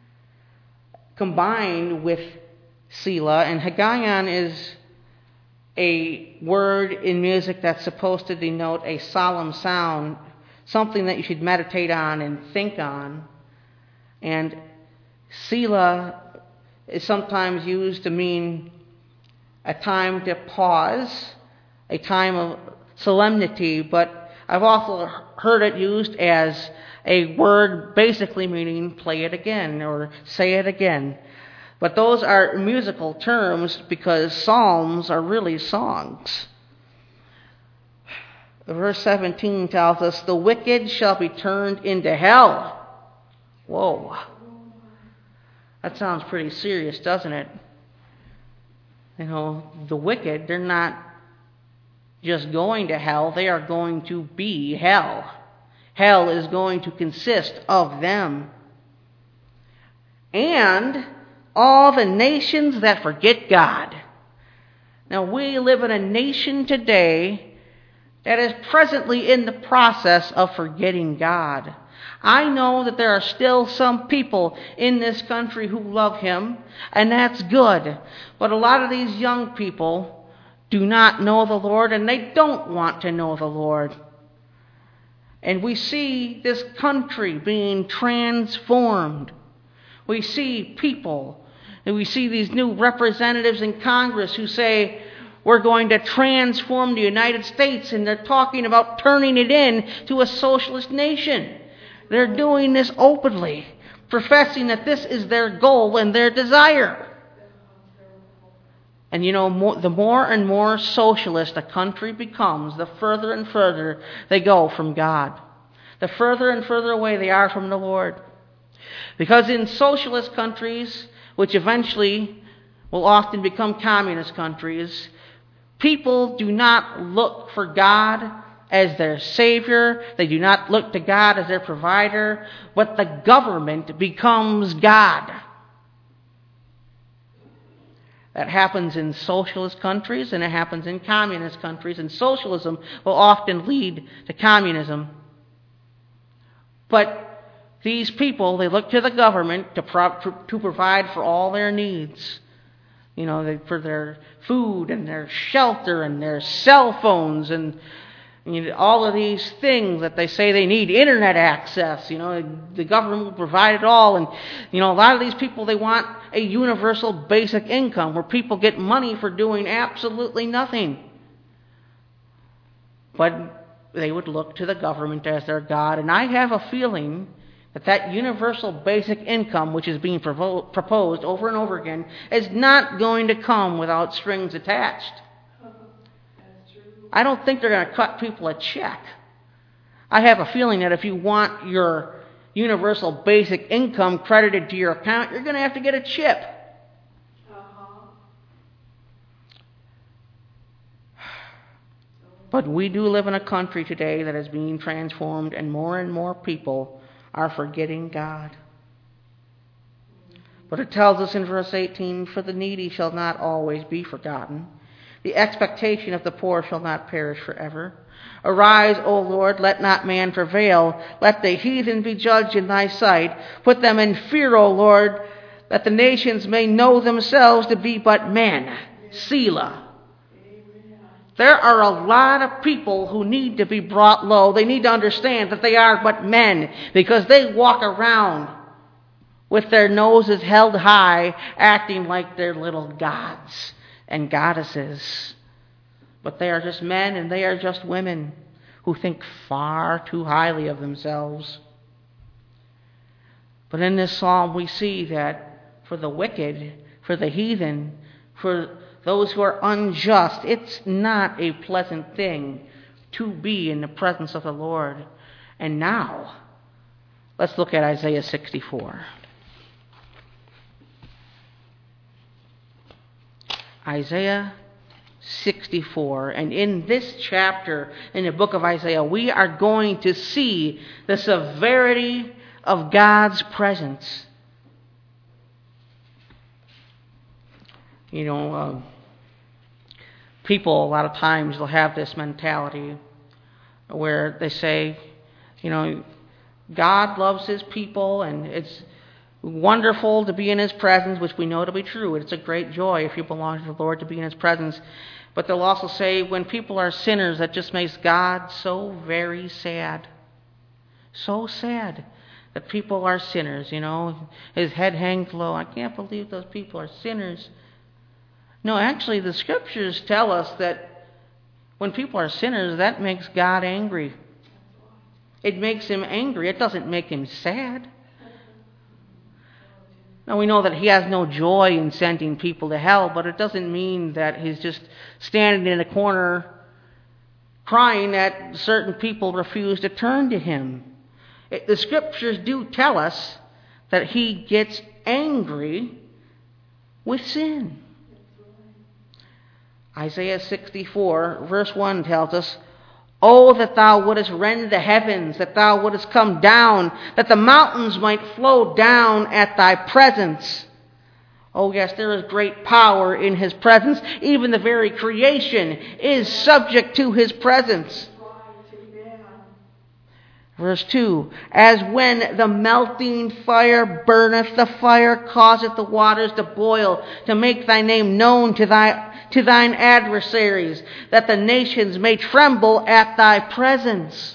combined with Selah, and Higgaion is a word in music that's supposed to denote a solemn sound, something that you should meditate on and think on. And Selah is sometimes used to mean a time to pause, a time of solemnity, but I've also heard it used as a word basically meaning play it again or say it again. But those are musical terms because psalms are really songs. Verse 17 tells us, the wicked shall be turned into hell. Whoa. That sounds pretty serious, doesn't it? You know, the wicked, they're not just going to hell, they are going to be hell. Hell is going to consist of them. And all the nations that forget God. Now, we live in a nation today that is presently in the process of forgetting God. I know that there are still some people in this country who love Him, and that's good. But a lot of these young people do not know the Lord, and they don't want to know the Lord. And we see this country being transformed. We see people, and we see these new representatives in Congress who say, we're going to transform the United States, and they're talking about turning it into a socialist nation. They're doing this openly, professing that this is their goal and their desire. And you know, the more and more socialist a country becomes, the further and further they go from God. The further and further away they are from the Lord. Because in socialist countries, which eventually will often become communist countries, people do not look for God as their Savior. They do not look to God as their provider. But the government becomes God. That happens in socialist countries and it happens in communist countries. And socialism will often lead to communism. But these people, they look to the government to provide for all their needs. You know, for their food and their shelter and their cell phones and all of these things that they say they need, internet access. You know, the government will provide it all. And, you know, a lot of these people, they want a universal basic income where people get money for doing absolutely nothing. But they would look to the government as their God. And I have a feeling that universal basic income, which is being proposed over and over again, is not going to come without strings attached. I don't think they're going to cut people a check. I have a feeling that if you want your universal basic income credited to your account, you're going to have to get a chip. But we do live in a country today that is being transformed, and more people are forgetting God. But it tells us in verse 18, for the needy shall not always be forgotten. The expectation of the poor shall not perish forever. Arise, O Lord, let not man prevail. Let the heathen be judged in thy sight. Put them in fear, O Lord, that the nations may know themselves to be but men. Selah. There are a lot of people who need to be brought low. They need to understand that they are but men because they walk around with their noses held high, acting like they're little gods and goddesses. But they are just men and they are just women who think far too highly of themselves. But in this psalm we see that for the wicked, for the heathen, for those who are unjust, it's not a pleasant thing to be in the presence of the Lord. And now, let's look at Isaiah 64. Isaiah 64. And in this chapter, in the book of Isaiah, we are going to see the severity of God's presence. People a lot of times will have this mentality where they say, God loves his people and it's wonderful to be in his presence, which we know to be true. It's a great joy if you belong to the Lord to be in his presence. But they'll also say when people are sinners, that just makes God so very sad. So sad that people are sinners, His head hangs low. I can't believe those people are sinners. No, actually, the scriptures tell us that when people are sinners, that makes God angry. It makes him angry. It doesn't make him sad. Now, we know that he has no joy in sending people to hell, but it doesn't mean that he's just standing in a corner crying that certain people refuse to turn to him. The scriptures do tell us that he gets angry with sin. Isaiah 64, verse 1 tells us, "Oh, that thou wouldest rend the heavens, that thou wouldest come down, that the mountains might flow down at thy presence." Oh yes, there is great power in his presence. Even the very creation is subject to his presence. Verse 2, "As when the melting fire burneth, the fire causeth the waters to boil, to make thy name known to thine adversaries, that the nations may tremble at thy presence."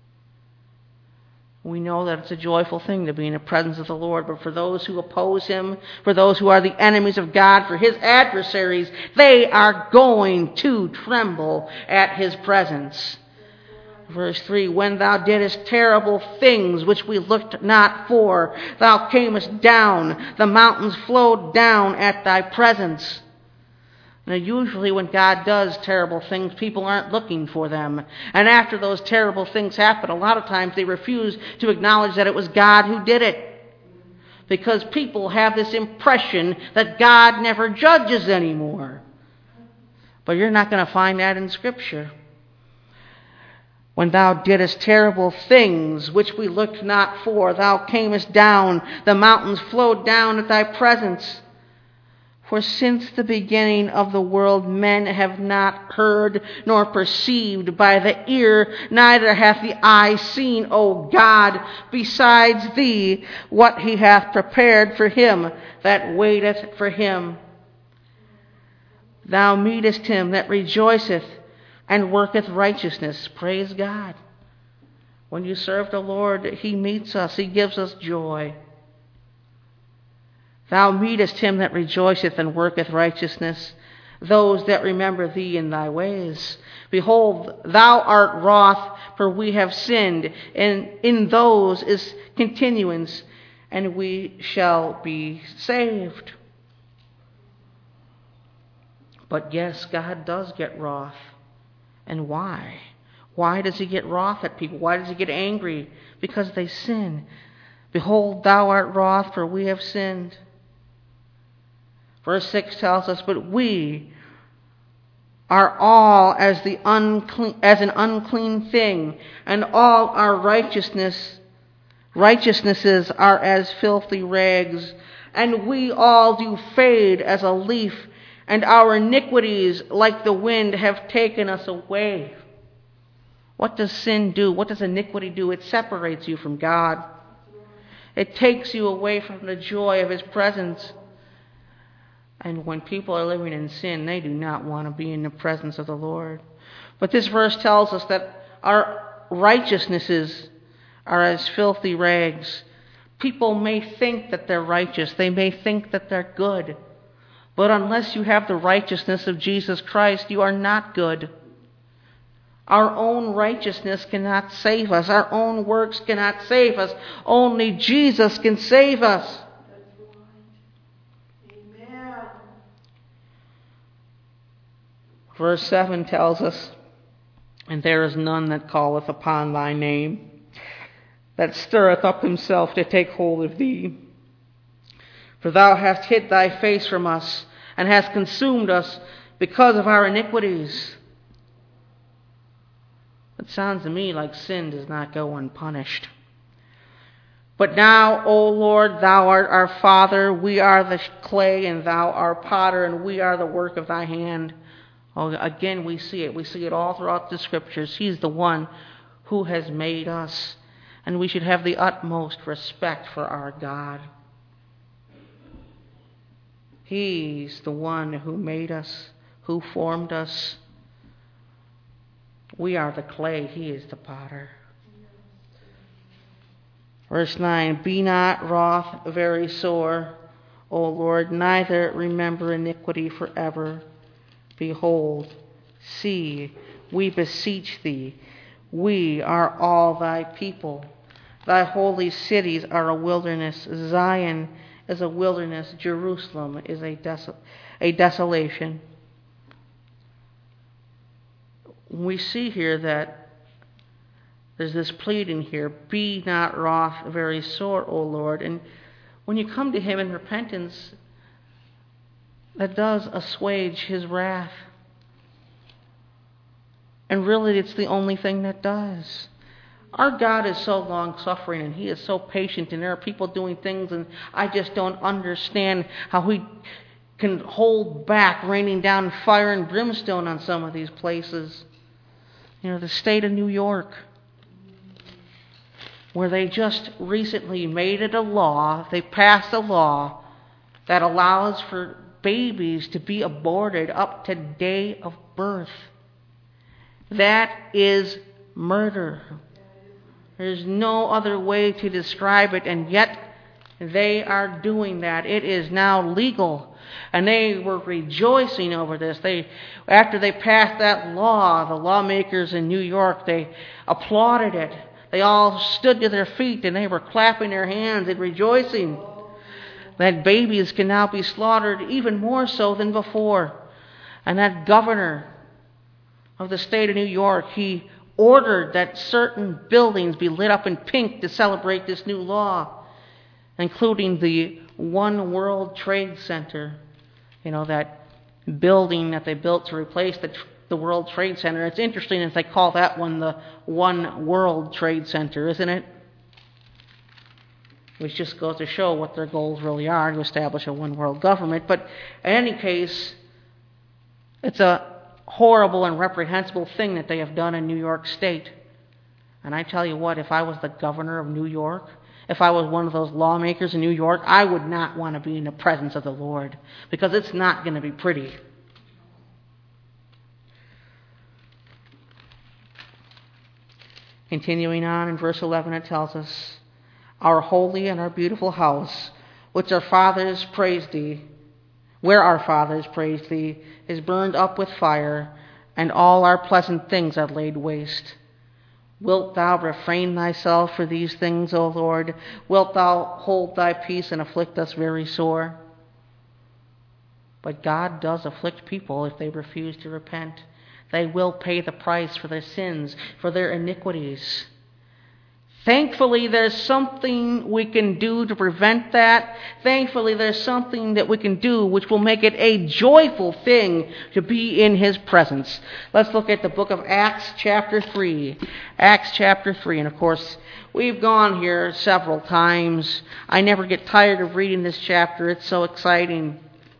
We know that it's a joyful thing to be in the presence of the Lord, but for those who oppose him, for those who are the enemies of God, for his adversaries, they are going to tremble at his presence. Verse 3, "When thou didst terrible things which we looked not for, thou camest down, the mountains flowed down at thy presence." Now, usually when God does terrible things, people aren't looking for them. And after those terrible things happen, a lot of times they refuse to acknowledge that it was God who did it. Because people have this impression that God never judges anymore. But you're not going to find that in Scripture. "When thou didst terrible things which we looked not for, thou camest down, the mountains flowed down at thy presence. For since the beginning of the world men have not heard nor perceived by the ear, neither hath the eye seen, O God, besides thee, what he hath prepared for him that waiteth for him. Thou meetest him that rejoiceth and worketh righteousness." Praise God. When you serve the Lord, he meets us. He gives us joy. "Thou meetest him that rejoiceth and worketh righteousness, those that remember thee in thy ways. Behold, thou art wroth, for we have sinned, and in those is continuance, and we shall be saved." But yes, God does get wroth. And why? Why does he get wroth at people? Why does he get angry? Because they sin. "Behold, thou art wroth, for we have sinned." Verse 6 tells us, "But we are all as an unclean thing, and all our righteousnesses are as filthy rags. And we all do fade as a leaf, and our iniquities, like the wind, have taken us away." What does sin do? What does iniquity do? It separates you from God. It takes you away from the joy of his presence. And when people are living in sin, they do not want to be in the presence of the Lord. But this verse tells us that our righteousnesses are as filthy rags. People may think that they're righteous. They may think that they're good. But unless you have the righteousness of Jesus Christ, you are not good. Our own righteousness cannot save us. Our own works cannot save us. Only Jesus can save us. Amen. Verse 7 tells us, "And there is none that calleth upon thy name, that stirreth up himself to take hold of thee. For thou hast hid thy face from us, and hast consumed us because of our iniquities." It sounds to me like sin does not go unpunished. "But now, O Lord, thou art our Father, we are the clay, and thou art potter, and we are the work of thy hand." Oh, again, we see it. We see it all throughout the Scriptures. He's the one who has made us, and we should have the utmost respect for our God. He's the one who made us, who formed us. We are the clay, he is the potter. Verse 9, "Be not wroth very sore, O Lord, neither remember iniquity forever. Behold, see, we beseech thee, we are all thy people. Thy holy cities are a wilderness. Zion is a wilderness. Jerusalem is a desolation." We see here that there's this pleading here, "Be not wroth very sore, O Lord." And when you come to him in repentance, that does assuage his wrath. And really, it's the only thing that does. Our God is so long-suffering, and he is so patient, and there are people doing things, and I just don't understand how he can hold back raining down fire and brimstone on some of these places. You know, the state of New York, where they just recently made it a law, they passed a law that allows for babies to be aborted up to day of birth. That is murder. There's no other way to describe it, and yet they are doing that. It is now legal. And they were rejoicing over this. After they passed that law, the lawmakers in New York, they applauded it. They all stood to their feet and they were clapping their hands and rejoicing that babies can now be slaughtered even more so than before. And that governor of the state of New York, he ordered that certain buildings be lit up in pink to celebrate this new law, including the One World Trade Center. You know, that building that they built to replace the World Trade Center. It's interesting that they call that one the One World Trade Center, isn't it? Which just goes to show what their goals really are, to establish a one world government. But in any case, it's a horrible and reprehensible thing that they have done in New York State. And I tell you what, if I was the governor of New York, if I was one of those lawmakers in New York, I would not want to be in the presence of the Lord, because it's not going to be pretty. Continuing on in verse 11, it tells us, "Our holy and our beautiful house, which our fathers praised thee, where our fathers praised thee, is burned up with fire, and all our pleasant things are laid waste. Wilt thou refrain thyself for these things, O Lord? Wilt thou hold thy peace and afflict us very sore?" But God does afflict people if they refuse to repent. They will pay the price for their sins, for their iniquities. Thankfully, there's something we can do to prevent that. Thankfully, there's something that we can do which will make it a joyful thing to be in his presence. Let's look at the book of Acts chapter 3. Acts chapter 3. And of course, we've gone here several times. I never get tired of reading this chapter. It's so exciting.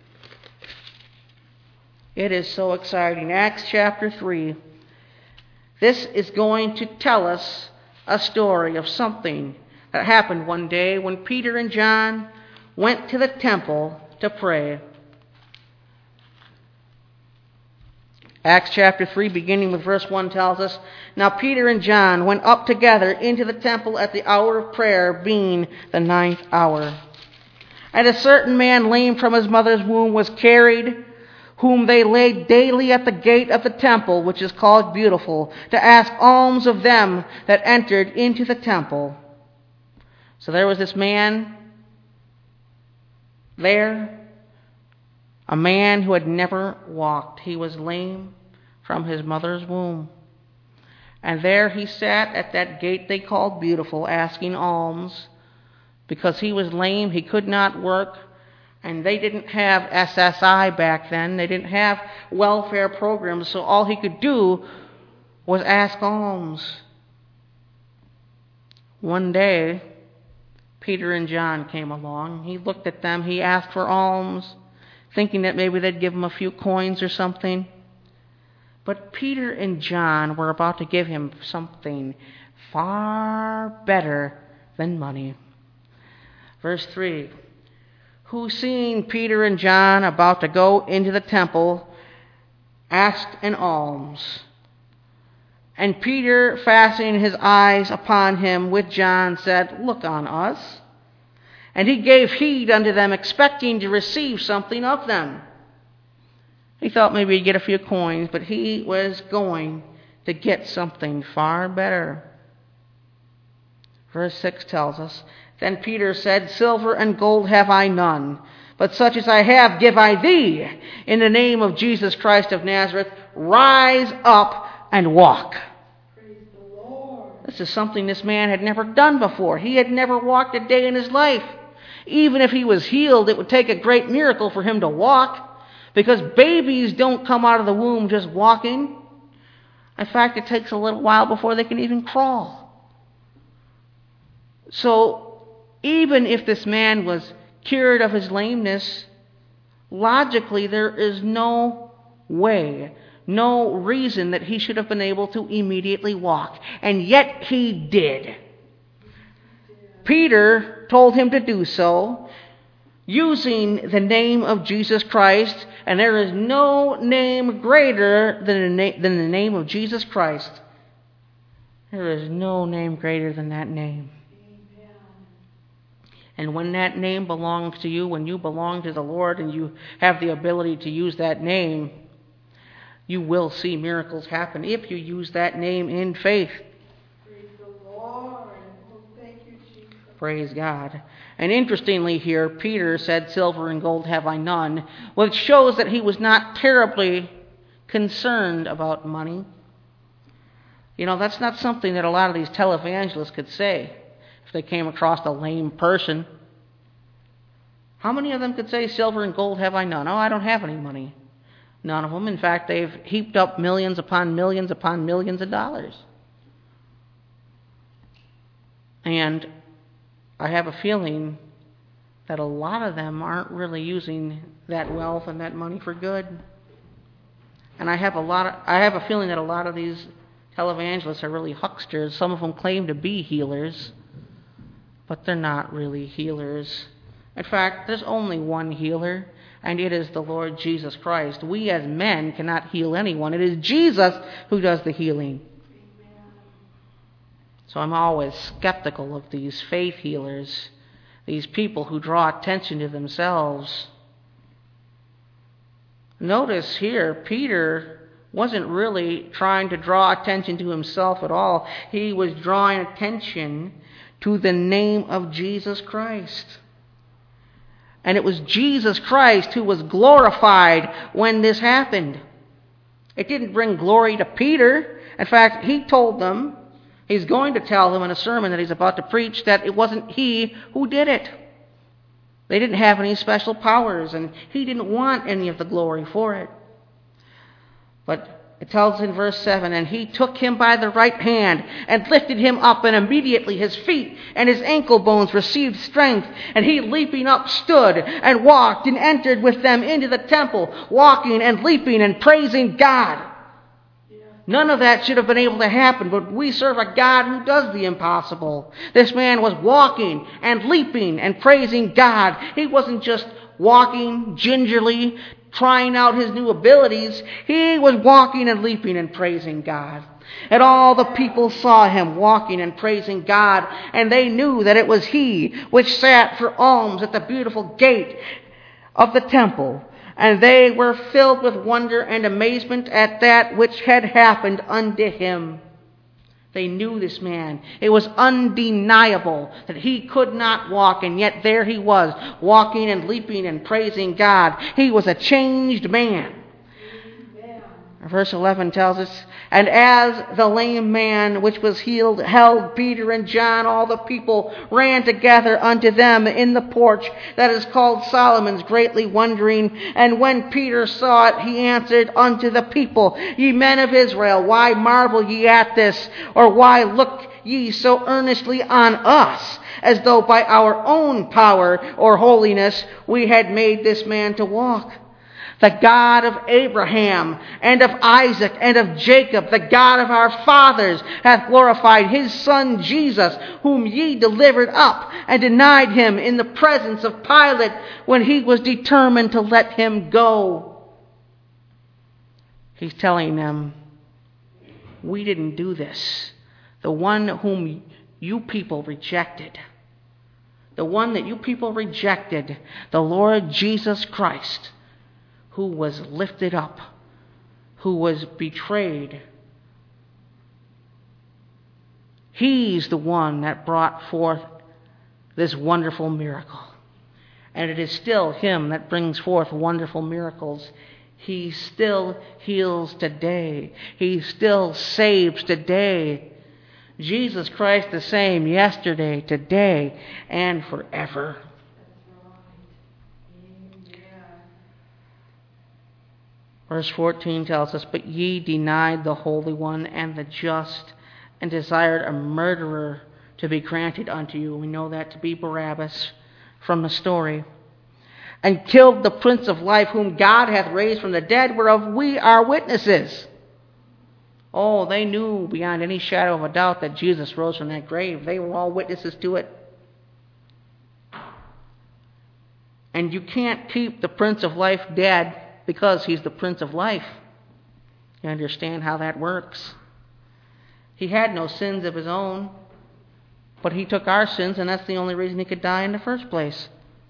It is so exciting. Acts chapter 3. This is going to tell us a story of something that happened one day when Peter and John went to the temple to pray. Acts chapter 3, beginning with verse 1, tells us, "Now Peter and John went up together into the temple at the hour of prayer, being the 9th hour. And a certain man lame from his mother's womb was carried, whom they laid daily at the gate of the temple, which is called Beautiful, to ask alms of them that entered into the temple." So there was this man there, a man who had never walked. He was lame from his mother's womb. And there he sat at that gate they called Beautiful, asking alms. Because he was lame, he could not work, and they didn't have SSI back then. They didn't have welfare programs, so all he could do was ask alms. One day, Peter and John came along. He looked at them. He asked for alms, thinking that maybe they'd give him a few coins or something. But Peter and John were about to give him something far better than money. Verse 3, "Who, seeing Peter and John about to go into the temple, asked an alms. And Peter, fastening his eyes upon him with John, said, Look on us. And he gave heed unto them, expecting to receive something of them." He thought maybe he'd get a few coins, but he was going to get something far better. Verse 6 tells us, "Then Peter said, Silver and gold have I none, but such as I have give I thee. In the name of Jesus Christ of Nazareth, rise up and walk." Praise the Lord. This is something this man had never done before. He had never walked a day in his life. Even if he was healed, it would take a great miracle for him to walk, because babies don't come out of the womb just walking. In fact, it takes a little while before they can even crawl. So, even if this man was cured of his lameness, logically there is no way, no reason that he should have been able to immediately walk. And yet he did. Peter told him to do so, using the name of Jesus Christ, and there is no name greater than the name of Jesus Christ. There is no name greater than that name. And when that name belongs to you, when you belong to the Lord and you have the ability to use that name, you will see miracles happen if you use that name in faith. Praise the Lord. Oh, thank you, Jesus. Praise God. And interestingly here, Peter said, "Silver and gold have I none," which shows that he was not terribly concerned about money. You know, that's not something that a lot of these televangelists could say if they came across a lame person. How many of them could say, "Silver and gold have I none"? "Oh, I don't have any money." None of them. In fact, they've heaped up millions upon millions upon millions of dollars. And I have a feeling that a lot of them aren't really using that wealth and that money for good. And I have a feeling that a lot of these televangelists are really hucksters. Some of them claim to be healers, but they're not really healers. In fact, there's only one healer, and it is the Lord Jesus Christ. We as men cannot heal anyone. It is Jesus who does the healing. So I'm always skeptical of these faith healers, these people who draw attention to themselves. Notice here, Peter wasn't really trying to draw attention to himself at all. He was drawing attention to the name of Jesus Christ. And it was Jesus Christ who was glorified when this happened. It didn't bring glory to Peter. In fact, he told them, he's going to tell them in a sermon that he's about to preach, that it wasn't he who did it. They didn't have any special powers, and he didn't want any of the glory for it. But it tells in verse 7, "And he took him by the right hand and lifted him up, and immediately his feet and his ankle bones received strength. And he, leaping up, stood and walked and entered with them into the temple, walking and leaping and praising God." None of that should have been able to happen, but we serve a God who does the impossible. This man was walking and leaping and praising God. He wasn't just walking gingerly, trying out his new abilities, he was walking and leaping and praising God. And all the people saw him walking and praising God, and they knew that it was he which sat for alms at the beautiful gate of the temple. And they were filled with wonder and amazement at that which had happened unto him. They knew this man. It was undeniable that he could not walk, and yet there he was, walking and leaping and praising God. He was a changed man. Verse 11 tells us, and as the lame man which was healed held Peter and John, all the people ran together unto them in the porch that is called Solomon's, greatly wondering. And when Peter saw it, he answered unto the people, Ye men of Israel, why marvel ye at this? Or why look ye so earnestly on us, as though by our own power or holiness we had made this man to walk? The God of Abraham and of Isaac and of Jacob, the God of our fathers, hath glorified his Son Jesus, whom ye delivered up and denied him in the presence of Pilate when he was determined to let him go. He's telling them, we didn't do this. The one whom you people rejected, the one that you people rejected, the Lord Jesus Christ, who was lifted up, who was betrayed. He's the one that brought forth this wonderful miracle. And it is still him that brings forth wonderful miracles. He still heals today. He still saves today. Jesus Christ the same yesterday, today, and forever. Verse 14 tells us, But ye denied the Holy One and the just, and desired a murderer to be granted unto you. We know that to be Barabbas from the story. And killed the Prince of Life, whom God hath raised from the dead, whereof we are witnesses. Oh, they knew beyond any shadow of a doubt that Jesus rose from that grave. They were all witnesses to it. And you can't keep the Prince of Life dead because he's the Prince of Life. You understand how that works? He had no sins of his own, but he took our sins, and that's the only reason he could die in the first place.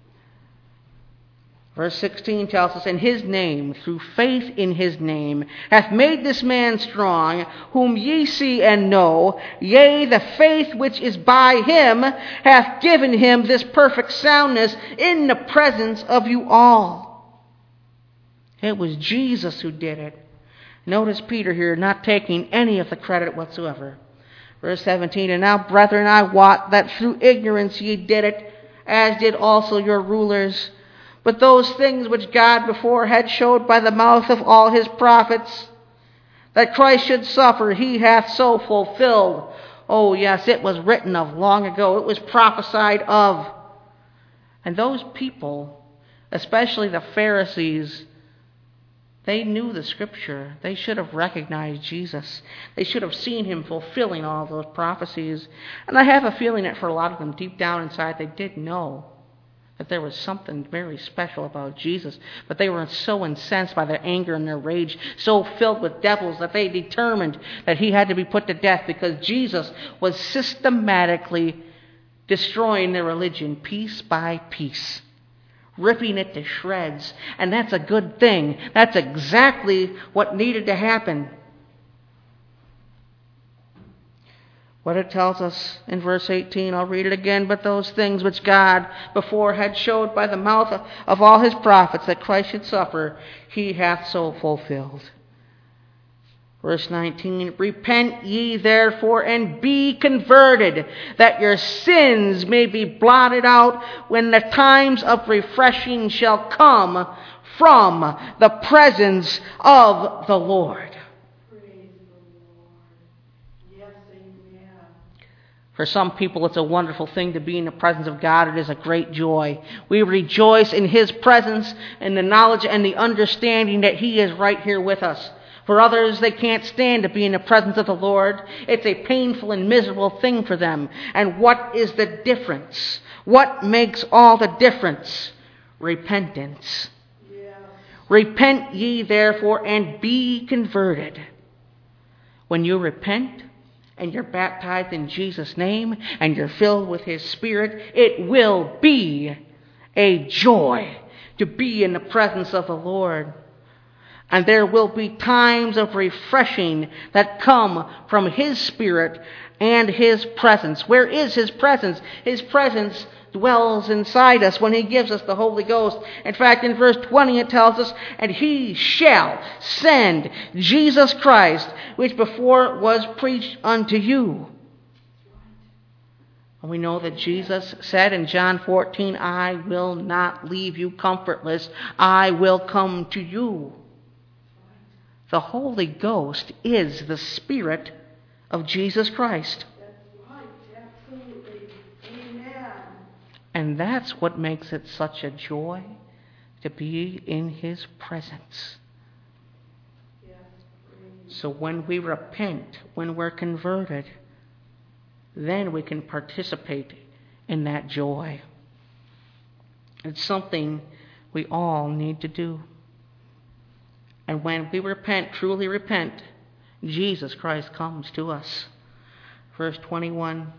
Verse 16 tells us, And his name, through faith in his name, hath made this man strong, whom ye see and know. Yea, the faith which is by him hath given him this perfect soundness in the presence of you all. It was Jesus who did it. Notice Peter here not taking any of the credit whatsoever. Verse 17, And now, brethren, I wot that through ignorance ye did it, as did also your rulers. But those things which God before had showed by the mouth of all his prophets, that Christ should suffer, he hath so fulfilled. Oh yes, it was written of long ago. It was prophesied of. And those people, especially the Pharisees, they knew the Scripture. They should have recognized Jesus. They should have seen him fulfilling all those prophecies. And I have a feeling that for a lot of them, deep down inside, they did know that there was something very special about Jesus. But they were so incensed by their anger and their rage, so filled with devils, that they determined that he had to be put to death because Jesus was systematically destroying their religion piece by piece, ripping it to shreds. And that's a good thing. That's exactly what needed to happen. What it tells us in verse 18, I'll read it again. But those things which God before had showed by the mouth of all his prophets that Christ should suffer, he hath so fulfilled. Verse 19, Repent ye therefore and be converted, that your sins may be blotted out when the times of refreshing shall come from the presence of the Lord. For some people, it's a wonderful thing to be in the presence of God. It is a great joy. We rejoice in his presence and the knowledge and the understanding that he is right here with us. For others, they can't stand to be in the presence of the Lord. It's a painful and miserable thing for them. And what is the difference? What makes all the difference? Repentance. Yeah. Repent ye therefore and be converted. When you repent and you're baptized in Jesus' name and you're filled with His Spirit, it will be a joy to be in the presence of the Lord. And there will be times of refreshing that come from His Spirit and His presence. Where is His presence? His presence dwells inside us when He gives us the Holy Ghost. In fact, in verse 20 it tells us, and He shall send Jesus Christ, which before was preached unto you. And we know that Jesus said in John 14, I will not leave you comfortless. I will come to you. The Holy Ghost is the Spirit of Jesus Christ. That's right. Absolutely. Amen. And that's what makes it such a joy to be in His presence. Yes. Praise. So when we repent, when we're converted, then we can participate in that joy. It's something we all need to do. And when we repent, truly repent, Jesus Christ comes to us. Verse 21,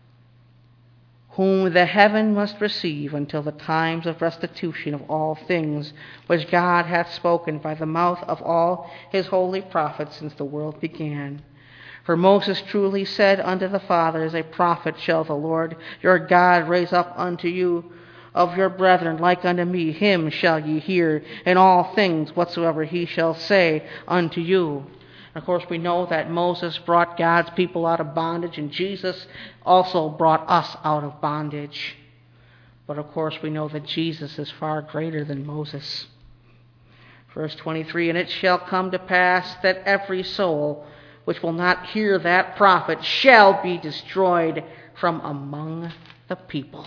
whom the heaven must receive until the times of restitution of all things, which God hath spoken by the mouth of all His holy prophets since the world began. For Moses truly said unto the fathers, a prophet shall the Lord your God raise up unto you of your brethren like unto me. Him shall ye hear in all things whatsoever he shall say unto you. And of course, we know that Moses brought God's people out of bondage, and Jesus also brought us out of bondage. But of course, we know that Jesus is far greater than Moses. Verse 23, and it shall come to pass that every soul which will not hear that prophet shall be destroyed from among the people.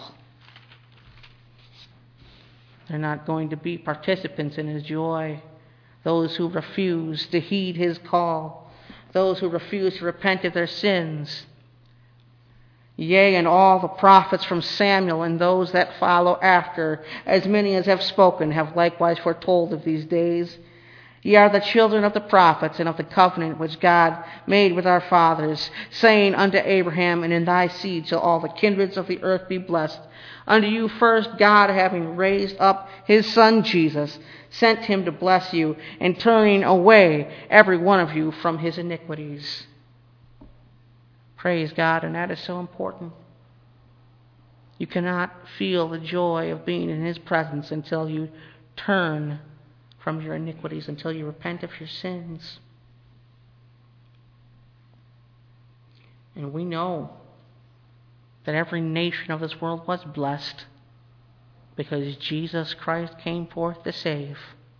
They're not going to be participants in His joy. Those who refuse to heed His call. Those who refuse to repent of their sins. Yea, and all the prophets from Samuel and those that follow after, as many as have spoken, have likewise foretold of these days. Ye are the children of the prophets and of the covenant which God made with our fathers, saying unto Abraham, and in thy seed shall all the kindreds of the earth be blessed. Unto you first God, having raised up His Son Jesus, sent Him to bless you, and turning away every one of you from his iniquities. Praise God, and that is so important. You cannot feel the joy of being in His presence until you turn from your iniquities, until you repent of your sins. And we know that every nation of this world was blessed because Jesus Christ came forth to save.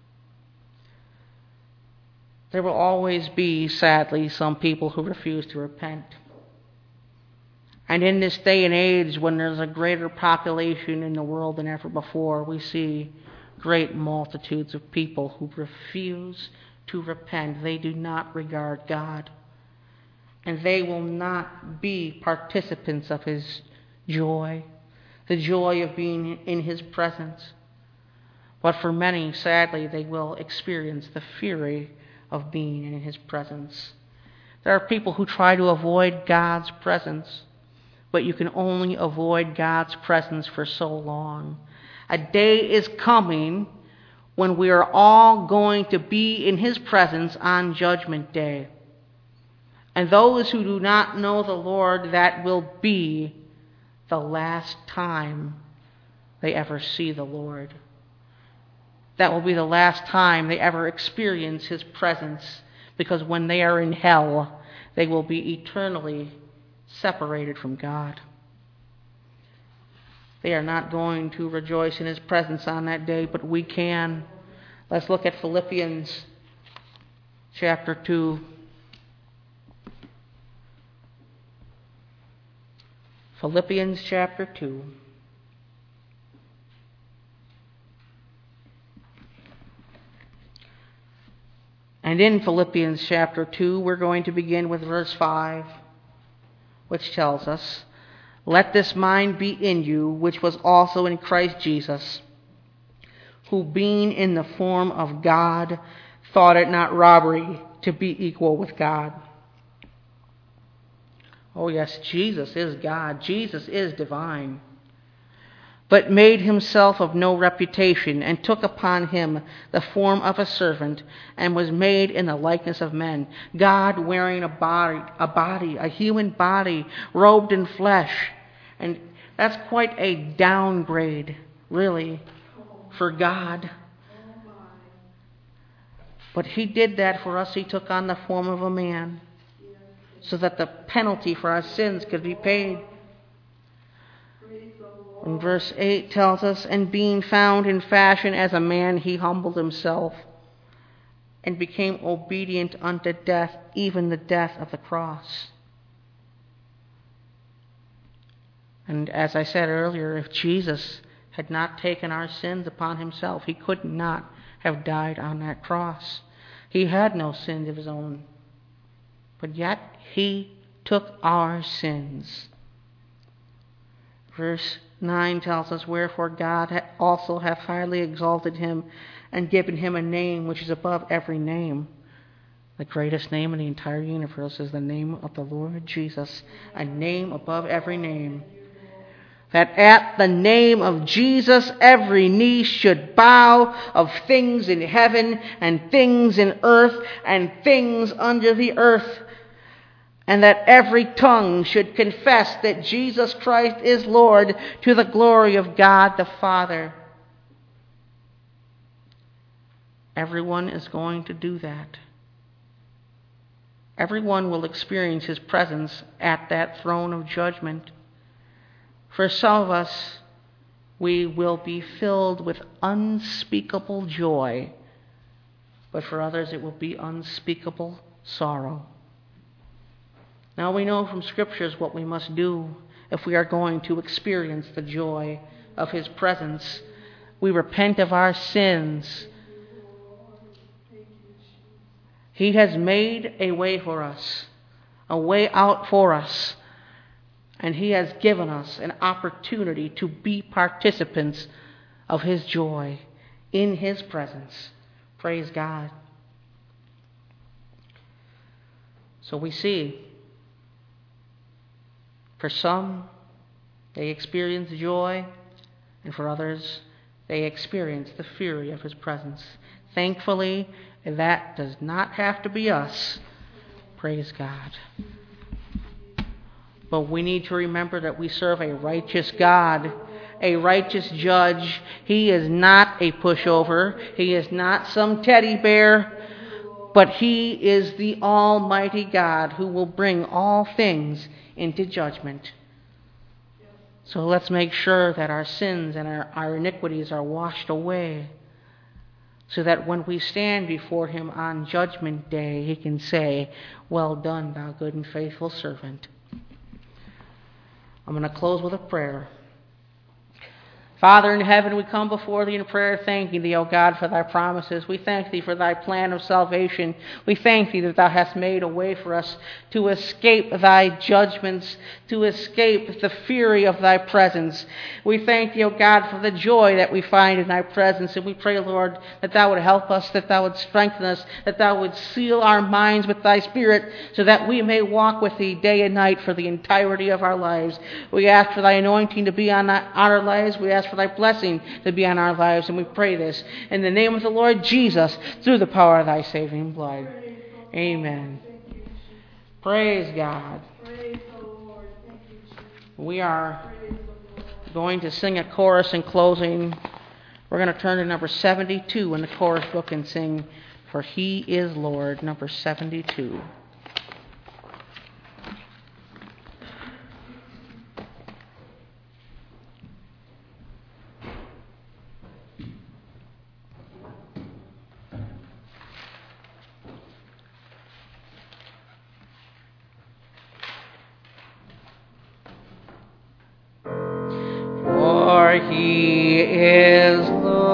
There will always be, sadly, some people who refuse to repent. And in this day and age, when there's a greater population in the world than ever before, we see great multitudes of people who refuse to repent. They do not regard God. And they will not be participants of His joy, the joy of being in His presence. But for many, sadly, they will experience the fury of being in His presence. There are people who try to avoid God's presence, but you can only avoid God's presence for so long. A day is coming when we are all going to be in His presence on Judgment Day. And those who do not know the Lord, that will be the last time they ever see the Lord. That will be the last time they ever experience His presence, because when they are in hell, they will be eternally separated from God. They are not going to rejoice in His presence on that day, but we can. Let's look at Philippians chapter 2. Philippians chapter 2. And in Philippians chapter 2, we're going to begin with verse 5, which tells us, let this mind be in you, which was also in Christ Jesus, who being in the form of God, thought it not robbery to be equal with God. Oh yes, Jesus is God. Jesus is divine. But made himself of no reputation, and took upon him the form of a servant, and was made in the likeness of men. God wearing a human body, robed in flesh. And that's quite a downgrade, really, for God. But he did that for us. He took on the form of a man, so that the penalty for our sins could be paid. And verse 8 tells us, and being found in fashion as a man, he humbled himself and became obedient unto death, even the death of the cross. And as I said earlier, if Jesus had not taken our sins upon himself, he could not have died on that cross. He had no sins of his own, but yet he took our sins. Verse 9 tells us, wherefore God also hath highly exalted him, and given him a name which is above every name. The greatest name in the entire universe is the name of the Lord Jesus, a name above every name. That at the name of Jesus every knee should bow, of things in heaven and things in earth and things under the earth, and that every tongue should confess that Jesus Christ is Lord, to the glory of God the Father. Everyone is going to do that. Everyone will experience his presence at that throne of judgment. For some of us, we will be filled with unspeakable joy, but for others it will be unspeakable sorrow. Now we know from Scriptures what we must do if we are going to experience the joy of his presence. We repent of our sins. He has made a way for us, a way out for us, and he has given us an opportunity to be participants of his joy in his presence. Praise God. So we see, for some, they experience joy, and for others, they experience the fury of his presence. Thankfully, that does not have to be us. Praise God. But we need to remember that we serve a righteous God, a righteous judge. He is not a pushover. He is not some teddy bear. But he is the Almighty God who will bring all things into judgment. So let's make sure that our sins and our iniquities are washed away, so that when we stand before him on Judgment Day, he can say, well done, thou good and faithful servant. I'm going to close with a prayer. Father in heaven, we come before thee in prayer, thanking thee, O God, for thy promises. We thank thee for thy plan of salvation. We thank thee that thou hast made a way for us to escape thy judgments, to escape the fury of thy presence. We thank thee, O God, for the joy that we find in thy presence. And we pray, Lord, that thou would help us, that thou would strengthen us, that thou would seal our minds with thy Spirit, so that we may walk with thee day and night for the entirety of our lives. We ask for thy anointing to be on our lives. We ask for thy blessing to be on our lives, and we pray this in the name of the Lord Jesus, through the power of thy saving blood. Amen. Praise God. We are going to sing a chorus in closing. We're going to turn to number 72 in the chorus book and sing, For He is Lord, number 72. For he is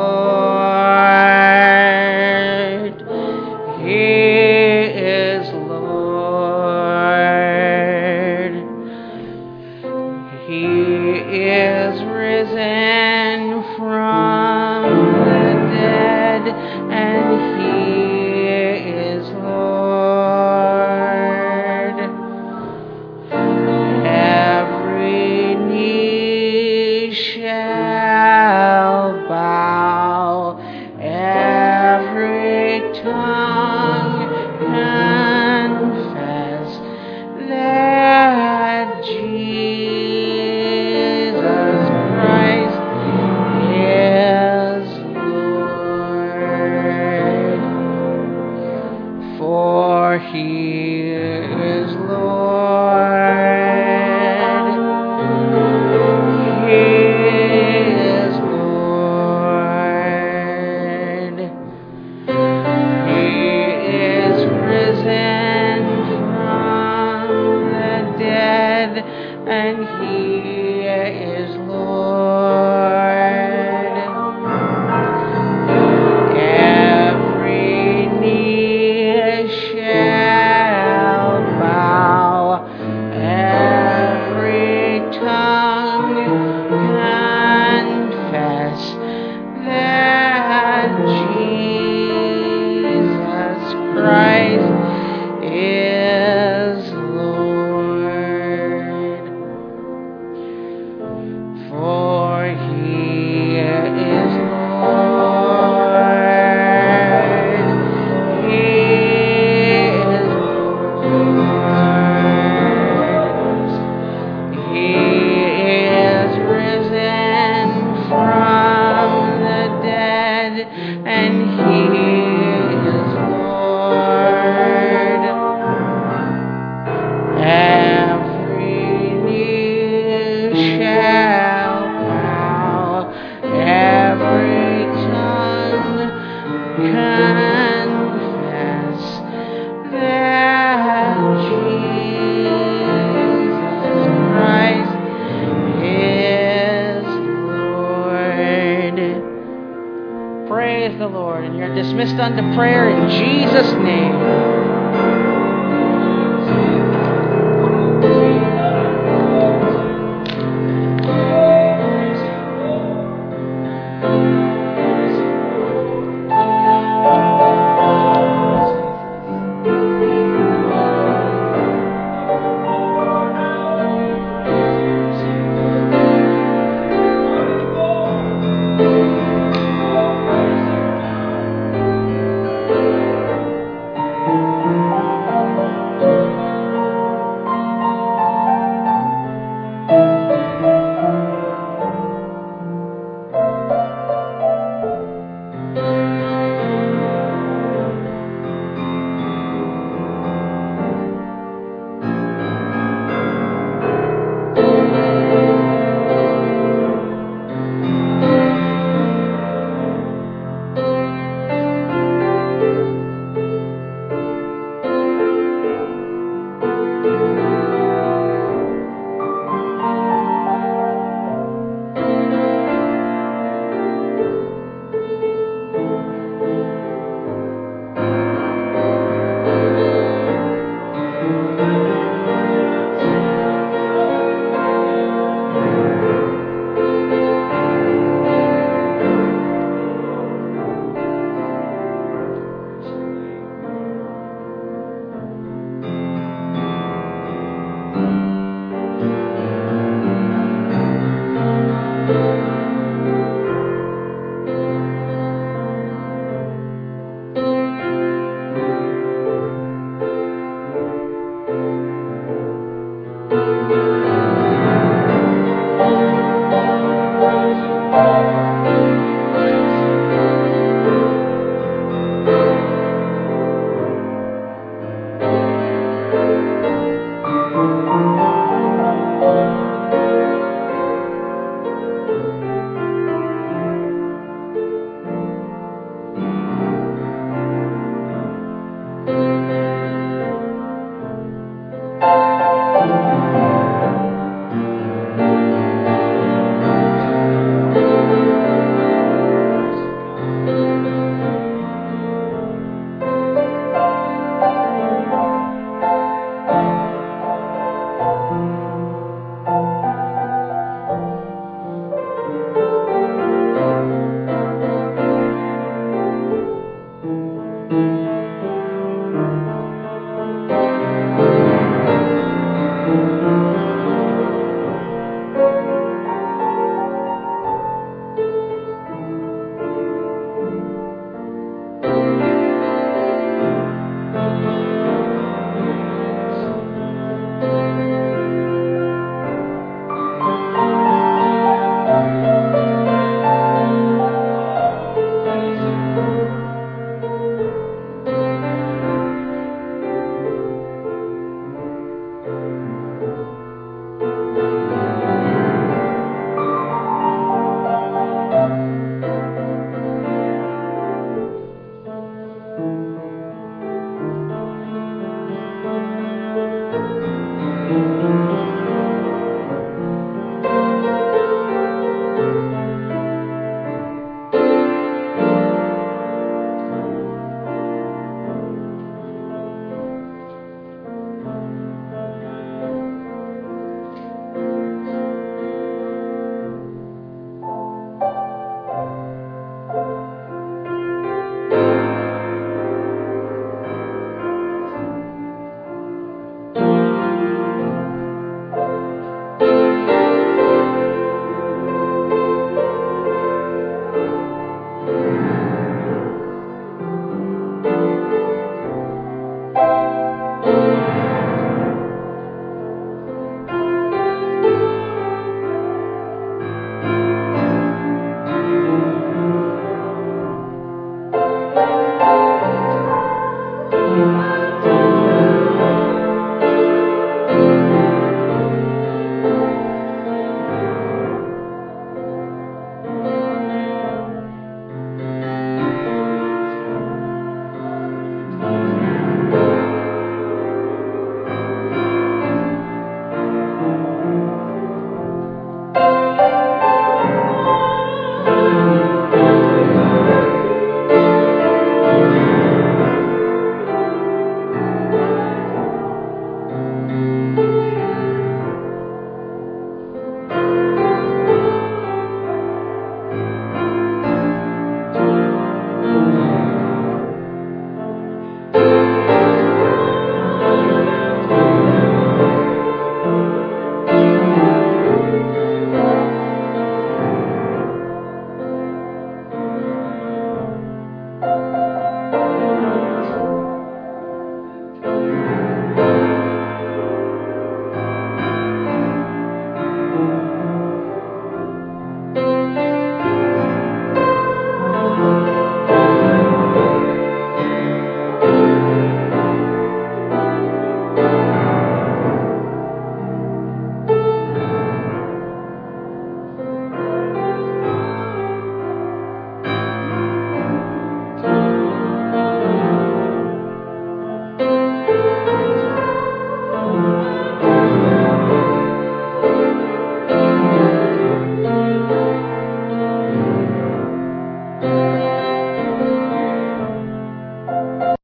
Lord, he is Lord, he is risen from the dead. bow, every tongue confess that Jesus Christ is Lord. For He is Lord. He is Lord. He is risen from the dead, and He is Lord. Every knee shall bow, every tongue confess that Jesus Christ is Lord. For He is Lord. He is Lord. He is risen from the dead, and He is Lord. Every knee shall bow, every tongue confess that Jesus Christ is Lord. Praise the Lord. And you're dismissed unto prayer in Jesus' name.